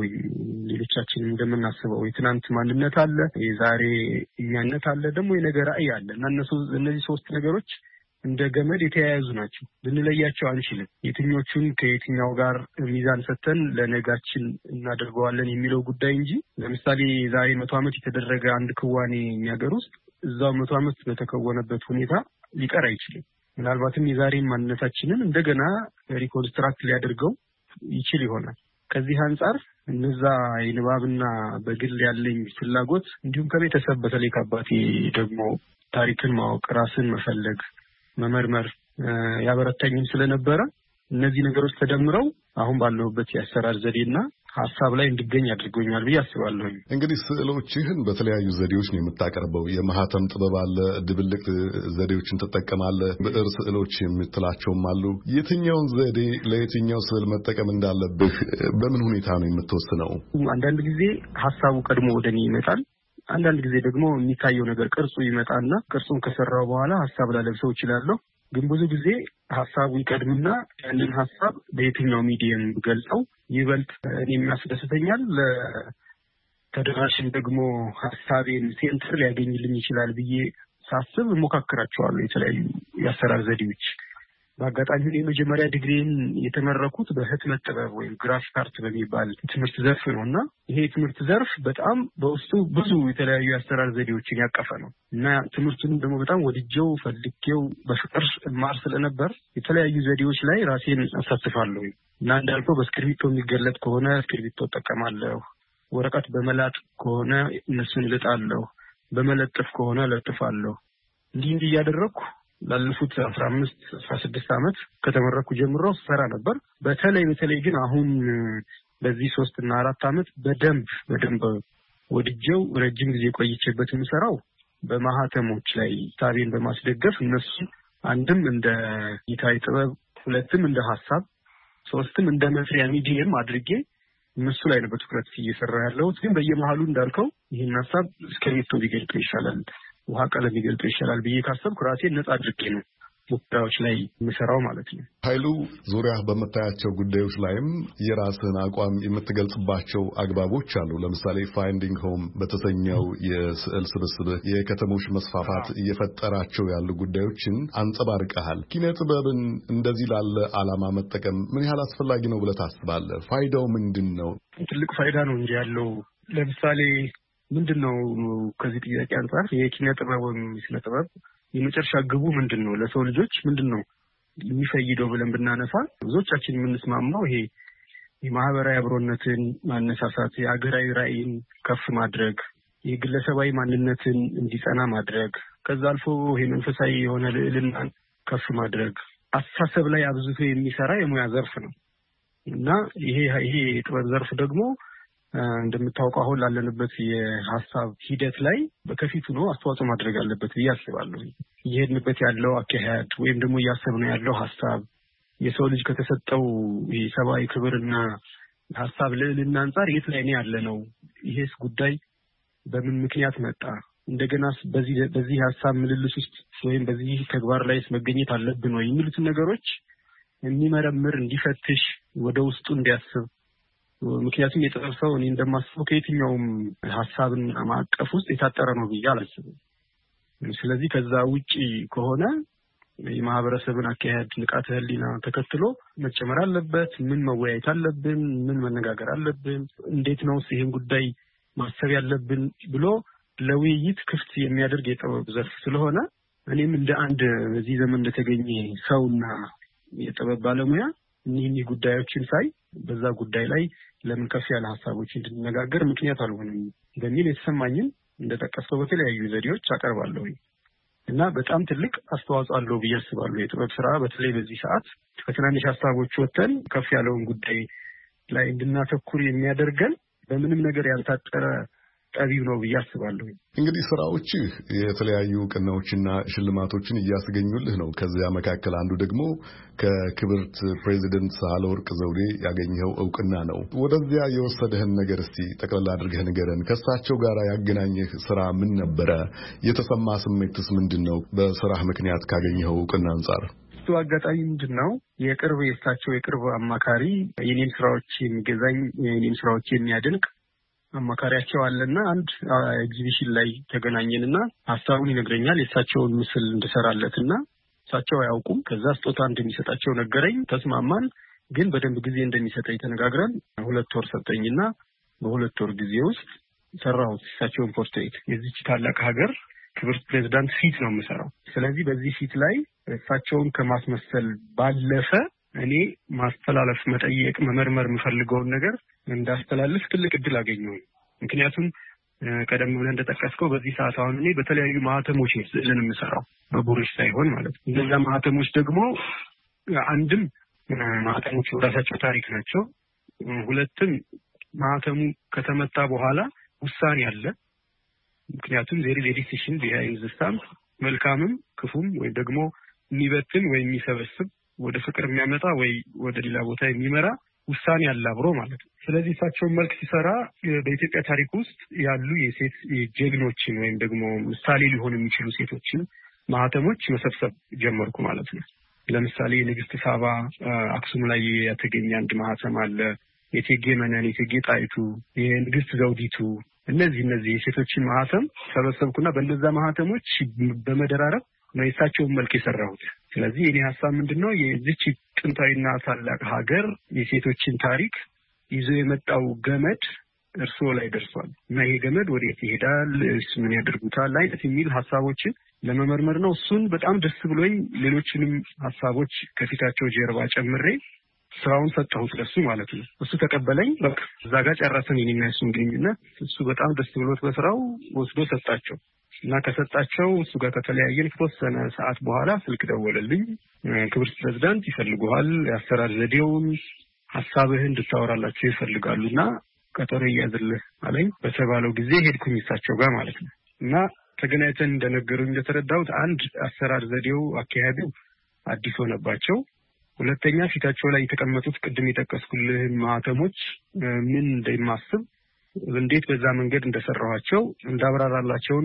ሌሎቻችንም እንደምናስበው የትናንት ማንነት አለ፣ የዛሬ እኛነት አለ፣ ደግሞ የነገ ራዕይ አለ እና እነዚህ ሶስት ነገሮች እንደ ገመድ የተያያዙ ናቸው። ልንለያቸው አንችልም። የትኞቹን ከየትኛው ጋር ሚዛን ሰጥተን ለነጋችን እናደርገዋለን የሚለው ጉዳይ እንጂ ለምሳሌ ዛሬ 100 ዓመት የተደረገ አንድ ክዋኔ የሚያገር ውስጥ እዛው 100 ዓመት በተከወነበት ሁኔታ ሊቀር አይችልም። ምናልባትም የዛሬን ማንነታችንን እንደገና ሪኮንስትራክት ሊያደርገው ይችል ይሆናል። ከዚህ አንጻር እነዛ የንባብና በግል ያለኝ ፍላጎት እንዲሁም ከቤተሰብ በተለይ ከአባቴ ደግሞ ታሪክን ማወቅ፣ ራስን መፈለግ፣ መመርመር ያበረታኝም ስለነበረ እነዚህ ነገሮች ተደምረው አሁን ባለሁበት የአሰራር ዘዴና ሀሳብ ላይ እንድገኝ አድርጎኛል ብዬ አስባለሁ።
እንግዲህ ስዕሎችህን በተለያዩ ዘዴዎች ነው የምታቀርበው። የማህተም ጥበብ አለ፣ ድብልቅ ዘዴዎችን ትጠቀማለህ፣ ብዕር ስዕሎች የምትላቸውም አሉ። የትኛውን ዘዴ ለየትኛው ስዕል መጠቀም እንዳለብህ በምን ሁኔታ ነው የምትወስነው?
አንዳንድ ጊዜ ሀሳቡ ቀድሞ ወደኔ ይመጣል። አንዳንድ ጊዜ ደግሞ የሚታየው ነገር ቅርጹ ይመጣና ቅርጹን ከሰራው በኋላ ሀሳብ ላለብሰው እችላለሁ። ግን ብዙ ጊዜ ሀሳቡ ይቀድምና ያንን ሀሳብ በየትኛው ሚዲየም ገልጸው ይበልጥ እኔም ያስደስተኛል። ለተደራሽም ደግሞ ሀሳቤን ሴንተር ሊያገኝልኝ ይችላል ብዬ ሳስብ እሞካከራቸዋለሁ የተለያዩ የአሰራር ዘዴዎች። በአጋጣሚ የመጀመሪያ ዲግሪን የተመረኩት በህትመት ጥበብ ወይም ግራፊክ አርት በሚባል ትምህርት ዘርፍ ነው እና ይሄ ትምህርት ዘርፍ በጣም በውስጡ ብዙ የተለያዩ የአሰራር ዘዴዎችን ያቀፈ ነው እና ትምህርቱንም ደግሞ በጣም ወድጄው ፈልጌው በፍቅር ማር ስለነበር የተለያዩ ዘዴዎች ላይ ራሴን አሳትፋለሁ እና እንዳልከው በእስክሪብቶ የሚገለጥ ከሆነ እስክሪብቶ እጠቀማለሁ። ወረቀት በመላጥ ከሆነ እነሱን ልጣለሁ። በመለጠፍ ከሆነ ለጥፋለሁ። እንዲህ እያደረኩ ላለፉት 15-16 ዓመት ከተመረኩ ጀምሮ ሰራ ነበር። በተለይ ግን አሁን በዚህ 3 እና 4 ዓመት በደንብ ወድጄው ረጅም ጊዜ ቆይቼበት የምሰራው በማህተሞች ላይ ታቤን በማስደገፍ እነሱ አንድም እንደ ይታይ ጥበብ፣ ሁለትም እንደ ሐሳብ፣ ሶስትም እንደ መስሪያ ሚዲየም አድርጌ እነሱ ላይ ነው በትኩረት እየሰራ ያለሁት። ግን በየመሃሉ እንዳልከው ይሄን ሐሳብ እስክሪብቶ ቢገልጠው ይሻላል፣ ውሃ ቀለም ቢገልጠው ይሻላል ብዬ ካሰብኩ ራሴን ነፃ አድርጌ ነው ጉዳዮች ላይ የምሰራው ማለት ነው።
ኃይሉ ዙሪያ በመታያቸው ጉዳዮች ላይም የራስን አቋም የምትገልጽባቸው አግባቦች አሉ። ለምሳሌ ፋይንዲንግ ሆም በተሰኘው የስዕል ስብስብ የከተሞች መስፋፋት እየፈጠራቸው ያሉ ጉዳዮችን አንጸባርቀሃል። ኪነ ጥበብን እንደዚህ ላለ ዓላማ መጠቀም ምን ያህል አስፈላጊ ነው ብለህ ታስባለህ? ፋይዳው ምንድን ነው?
ትልቅ ፋይዳ ነው እንጂ ያለው። ለምሳሌ ምንድነው ከዚህ ጥያቄ አንፃር የኪነ ጥበብ ወይም ስነ ጥበብ የመጨረሻ ግቡ ምንድነው? ለሰው ልጆች ምንድነው የሚፈይደው ብለን ብናነሳ ብዙዎቻችን የምንስማማው ይሄ የማህበራዊ አብሮነትን ማነሳሳት፣ የሀገራዊ ራዕይን ከፍ ማድረግ፣ የግለሰባዊ ማንነትን እንዲጸና ማድረግ፣ ከዛ አልፎ ይሄ መንፈሳዊ የሆነ ልዕልናን ከፍ ማድረግ አስተሳሰብ ላይ አብዝቶ የሚሰራ የሙያ ዘርፍ ነው እና ይሄ የጥበብ ዘርፍ ደግሞ እንደምታውቀው አሁን ላለንበት የሐሳብ ሂደት ላይ በከፊቱ ነው አስተዋጽኦ ማድረግ አለበት ብዬ አስባለሁ። እየሄድንበት ያለው አካሄድ ወይም ደግሞ እያሰብነው ያለው ሐሳብ የሰው ልጅ ከተሰጠው የሰብአዊ ክብርና ሐሳብ ልዕልና አንጻር የት ላይ ነው ያለነው? ይሄስ ጉዳይ በምን ምክንያት መጣ? እንደገና በዚህ ሐሳብ ምልልስ ውስጥ ወይም በዚህ ተግባር ላይ መገኘት አለብን ወይ የሚሉትን ነገሮች የሚመረምር እንዲፈትሽ ወደ ውስጡ እንዲያስብ ምክንያቱም የጥበብ ሰው እኔ እንደማስበው ከየትኛውም ሐሳብና ማዕቀፍ ውስጥ የታጠረ ነው ብዬ አላስብም። ስለዚህ ከዛ ውጪ ከሆነ የማህበረሰብን አካሄድ ንቃተ ህሊና ተከትሎ መጨመር አለበት። ምን መወያየት አለብን? ምን መነጋገር አለብን? እንዴት ነው ይሄን ጉዳይ ማሰብ ያለብን ብሎ ለውይይት ክፍት የሚያደርግ የጥበብ ዘርፍ ስለሆነ እኔም እንደ አንድ በዚህ ዘመን እንደተገኘ ሰውና የጥበብ ባለሙያ እኒህ ጉዳዮችን ሳይ በዛ ጉዳይ ላይ ለምን ከፍ ያለ ሐሳቦች እንድንነጋገር ምክንያት አልሆነም በሚል የተሰማኝን እንደተጠቀሰው በተለያዩ ዘዴዎች አቀርባለሁ እና በጣም ትልቅ አስተዋጽኦ አለው ብዬ አስባለሁ። የጥበብ ስራ በተለይ በዚህ ሰዓት ከትናንሽ ሐሳቦች ወጥተን ከፍ ያለውን ጉዳይ ላይ እንድናተኩር የሚያደርገን በምንም ነገር ያልታጠረ ጠቢብ ነው ብዬ አስባለሁ።
እንግዲህ ስራዎች የተለያዩ እውቅናዎችና ሽልማቶችን እያስገኙልህ ነው። ከዚያ መካከል አንዱ ደግሞ ከክብርት ፕሬዚደንት ሳህለወርቅ ዘውዴ ያገኘው እውቅና ነው። ወደዚያ የወሰደህን ነገር እስቲ ጠቅላላ አድርገህ ንገረን። ከእሳቸው ጋር ያገናኘህ ስራ ምን ነበረ? የተሰማ ስሜትስ ምንድን ነው? በስራህ ምክንያት ካገኘኸው እውቅና አንጻር
እሱ አጋጣሚ ምንድን ነው የእሳቸው የቅርብ አማካሪ የኔን ስራዎች የሚገዛኝ የኔን ስራዎች የሚያደንቅ አማካሪያቸው አለና አንድ ኤግዚቢሽን ላይ ተገናኘንና ሐሳቡን ይነግረኛል። የእሳቸውን ምስል እንድሰራለትና እሳቸው አያውቁም። ከዛ ስጦታ እንደሚሰጣቸው ነገረኝ። ተስማማን። ግን በደንብ ጊዜ እንደሚሰጠኝ ተነጋግረን 2 ወር ሰጠኝና በ2 ወር ጊዜ ውስጥ ሰራሁት እሳቸውን ፖርትሬት። የዚች ታላቅ ሀገር ክብርት ፕሬዝዳንት ፊት ነው የምሰራው። ስለዚህ በዚህ ፊት ላይ እሳቸውን ከማስመሰል ባለፈ እኔ ማስተላለፍ፣ መጠየቅ፣ መመርመር የምፈልገውን ነገር እንዳስተላልፍ ትልቅ እድል አገኘሁ። ምክንያቱም ቀደም ብለን እንደጠቀስከው በዚህ ሰዓት አሁን እኔ በተለያዩ ማህተሞች ነው ስዕልን የምሰራው በቡሩሽ ሳይሆን ማለት ነው። እነዚያ ማህተሞች ደግሞ አንድም ማህተሞች ራሳቸው ታሪክ ናቸው። ሁለትም ማህተሙ ከተመታ በኋላ ውሳኔ አለ። ምክንያቱም there is a decision behind the stamp። መልካምም ክፉም ወይ ደግሞ የሚበትን ወይ የሚሰበስብ ወደ ፍቅር የሚያመጣ ወይ ወደ ሌላ ቦታ የሚመራ ውሳኔ አለ አብሮ ማለት ነው። ስለዚህ እሳቸውን መልክ ሲሰራ በኢትዮጵያ ታሪክ ውስጥ ያሉ የሴት ጀግኖችን ወይም ደግሞ ምሳሌ ሊሆኑ የሚችሉ ሴቶችን ማህተሞች መሰብሰብ ጀመርኩ ማለት ነው። ለምሳሌ የንግስት ሳባ አክሱም ላይ ያተገኘ አንድ ማህተም አለ። የእቴጌ መነን፣ የእቴጌ ጣይቱ፣ የንግስት ዘውዲቱ እነዚህ የሴቶችን ማህተም ሰበሰብኩና በእነዛ ማህተሞች በመደራረብ ነው የእሳቸውን መልክ የሰራሁት። ስለዚህ የኔ ሐሳብ ምንድነው የዚች ጥንታዊና ታላቅ ሀገር የሴቶችን ታሪክ ይዞ የመጣው ገመድ እርስዎ ላይ ደርሷል እና ይሄ ገመድ ወዴት ይሄዳል፣ ምን ያደርጉታል አይነት የሚል ሐሳቦችን ለመመርመር ነው። እሱን በጣም ደስ ብሎኝ ሌሎችንም ሐሳቦች ከፊታቸው ጀርባ ጨምሬ ስራውን ሰጠሁት ለሱ ማለት ነው። እሱ ተቀበለኝ። በቃ እዛ ጋር ጨረስን የኔና እሱን ግንኙነት። እሱ በጣም ደስ ብሎት በስራው ወስዶ ሰጣቸው እና ከሰጣቸው እሱ ጋር ከተለያየን ከተወሰነ ሰዓት በኋላ ስልክ ደወለልኝ። ክብርት ፕሬዝዳንት ይፈልጉሃል፣ የአሰራር ዘዴውን ሐሳብህን እንድታወራላቸው ይፈልጋሉና ቀጠሮ ይያዝልህ አለኝ። በተባለው ጊዜ ሄድኩኝ እሳቸው ጋር ማለት ነው እና ተገናኝተን እንደነገሩኝ እንደተረዳሁት አንድ አሰራር ዘዴው አካሄዱ አዲስ ሆነባቸው። ሁለተኛ ፊታቸው ላይ የተቀመጡት ቅድም የጠቀስኩልህ ማህተሞች ምን እንደማስብ እንዴት በዛ መንገድ እንደሰራኋቸው እንዳብራራላቸውና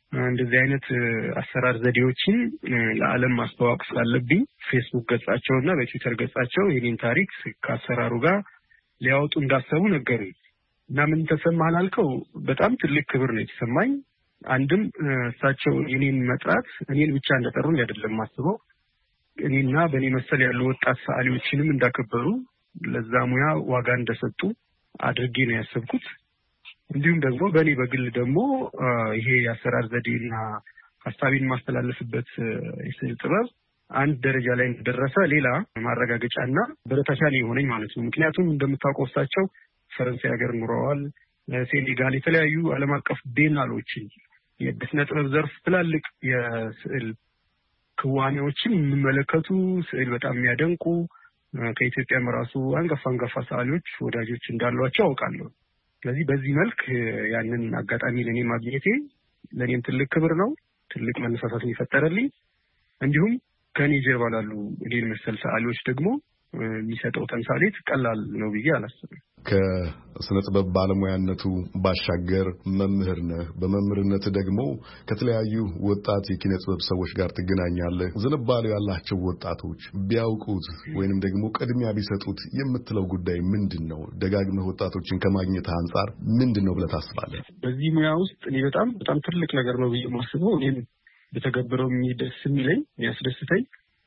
እንደዚህ አይነት አሰራር ዘዴዎችን ለዓለም ማስተዋወቅ ስላለብኝ ፌስቡክ ገጻቸውና በትዊተር ገጻቸው የኔን ታሪክ ከአሰራሩ ጋር ሊያወጡ እንዳሰቡ ነገሩኝ እና ምን ተሰማህ አልከው በጣም ትልቅ ክብር ነው የተሰማኝ። አንድም እሳቸው የኔን መጥራት እኔን ብቻ እንደጠሩኝ አይደለም ማስበው እኔና በኔ መሰል ያሉ ወጣት ሰዓሊዎችንም እንዳከበሩ ለዛ ሙያ ዋጋ እንደሰጡ አድርጌ ነው ያሰብኩት። እንዲሁም ደግሞ በኔ በግል ደግሞ ይሄ የአሰራር ዘዴና ሐሳቤን ማስተላለፍበት የስዕል ጥበብ አንድ ደረጃ ላይ እንደደረሰ ሌላ ማረጋገጫና በረታቻ ላይ ሆነኝ ማለት ነው። ምክንያቱም እንደምታውቀው እሳቸው ፈረንሳይ ሀገር ኑረዋል፣ ሴኔጋል የተለያዩ ዓለም አቀፍ ቤናሎችን የስነ ጥበብ ዘርፍ ትላልቅ የስዕል ክዋኔዎችን የሚመለከቱ ስዕል በጣም የሚያደንቁ ከኢትዮጵያም ራሱ አንጋፋ ሰዓሊዎች ወዳጆች እንዳሏቸው አውቃለሁ። ስለዚህ በዚህ መልክ ያንን አጋጣሚ ለኔ ማግኘቴ ለኔም ትልቅ ክብር ነው፣ ትልቅ መነሳሳትን ይፈጠረልኝ። እንዲሁም ከኔ ጀርባ ላሉ እኔን መሰል ሰዓሊዎች ደግሞ የሚሰጠው ተምሳሌት ቀላል ነው ብዬ አላስብም።
ከስነ ጥበብ ባለሙያነቱ ባሻገር መምህር ነህ። በመምህርነት ደግሞ ከተለያዩ ወጣት የኪነ ጥበብ ሰዎች ጋር ትገናኛለህ። ዝንባሌው ያላቸው ወጣቶች ቢያውቁት ወይንም ደግሞ ቅድሚያ ቢሰጡት የምትለው ጉዳይ ምንድነው? ደጋግመህ ወጣቶችን ከማግኘት አንፃር ምንድነው ብለህ ታስባለህ?
በዚህ ሙያ ውስጥ እኔ በጣም ትልቅ ነገር ነው ብዬ የማስበው እኔም በተገበረው የሚደስ የሚለኝ የሚያስደስተኝ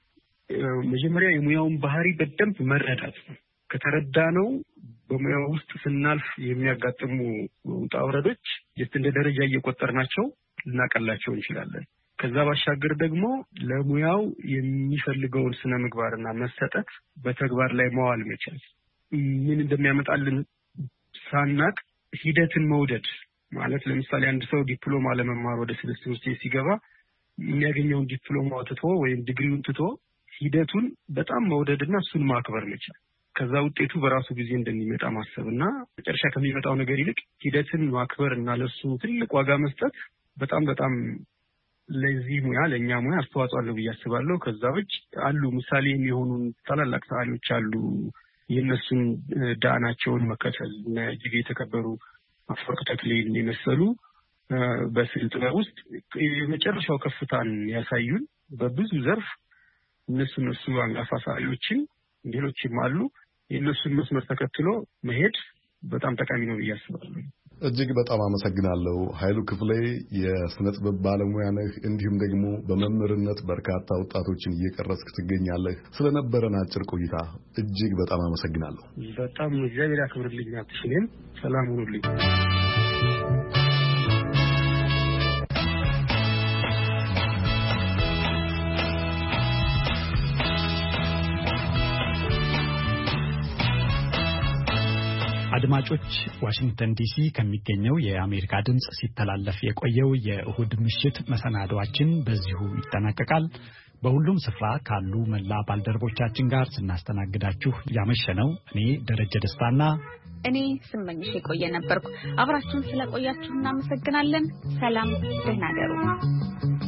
መጀመሪያ የሙያውን ባህሪ በደንብ መረዳት ነው። ከተረዳነው በሙያው ውስጥ ስናልፍ የሚያጋጥሙ ውጣ ውረዶች እንደ ደረጃ እየቆጠርናቸው ልናቀላቸው እንችላለን። ከዛ ባሻገር ደግሞ ለሙያው የሚፈልገውን ስነ ምግባርና መሰጠት በተግባር ላይ መዋል መቻል ምን እንደሚያመጣልን ሳናቅ ሂደትን መውደድ ማለት ለምሳሌ አንድ ሰው ዲፕሎማ ለመማር ወደ ስድስት ትምህርት ቤት ሲገባ የሚያገኘውን ዲፕሎማ ትቶ ወይም ዲግሪውን ትቶ ሂደቱን በጣም መውደድና እሱን ማክበር መቻል ከዛ ውጤቱ በራሱ ጊዜ እንደሚመጣ ማሰብና መጨረሻ ከሚመጣው ነገር ይልቅ ሂደትን ማክበርና ለሱ ትልቅ ዋጋ መስጠት በጣም ለዚህ ሙያ ለኛ ሙያ አስተዋጽኦ አለው ብዬ አስባለሁ። ከዛ ውጭ አሉ ምሳሌ የሚሆኑ ታላላቅ ሰዓሊዎች አሉ። የነሱን ዳናቸውን መከተል እና እጅግ የተከበሩ አፈወርቅ ተክሌን የመሰሉ በስዕል ጥበብ ውስጥ የመጨረሻው ከፍታን ያሳዩን በብዙ ዘርፍ እነሱ አንጋፋ ሰዓሊዎችን ሌሎችም አሉ። የእነሱን መስመር ተከትሎ መሄድ በጣም ጠቃሚ ነው ብዬ አስባለሁ።
እጅግ በጣም አመሰግናለሁ። ኃይሉ ክፍሌ የስነ ጥበብ ባለሙያ ነህ፣ እንዲሁም ደግሞ በመምህርነት በርካታ ወጣቶችን እየቀረጽክ ትገኛለህ። ስለነበረን አጭር ቆይታ እጅግ በጣም አመሰግናለሁ።
በጣም እግዚአብሔር ያክብርልኝ። አትሽኔም ሰላም ሁኑልኝ።
አድማጮች ዋሽንግተን ዲሲ ከሚገኘው የአሜሪካ ድምጽ ሲተላለፍ የቆየው የእሁድ ምሽት መሰናዶአችን በዚሁ ይጠናቀቃል። በሁሉም ስፍራ ካሉ መላ ባልደረቦቻችን ጋር ስናስተናግዳችሁ ያመሸነው እኔ ደረጀ ደስታና
እኔ ስመኝሽ የቆየ ነበርኩ። አብራችሁን ስለቆያችሁ እናመሰግናለን። ሰላም፣ ደህና እደሩ።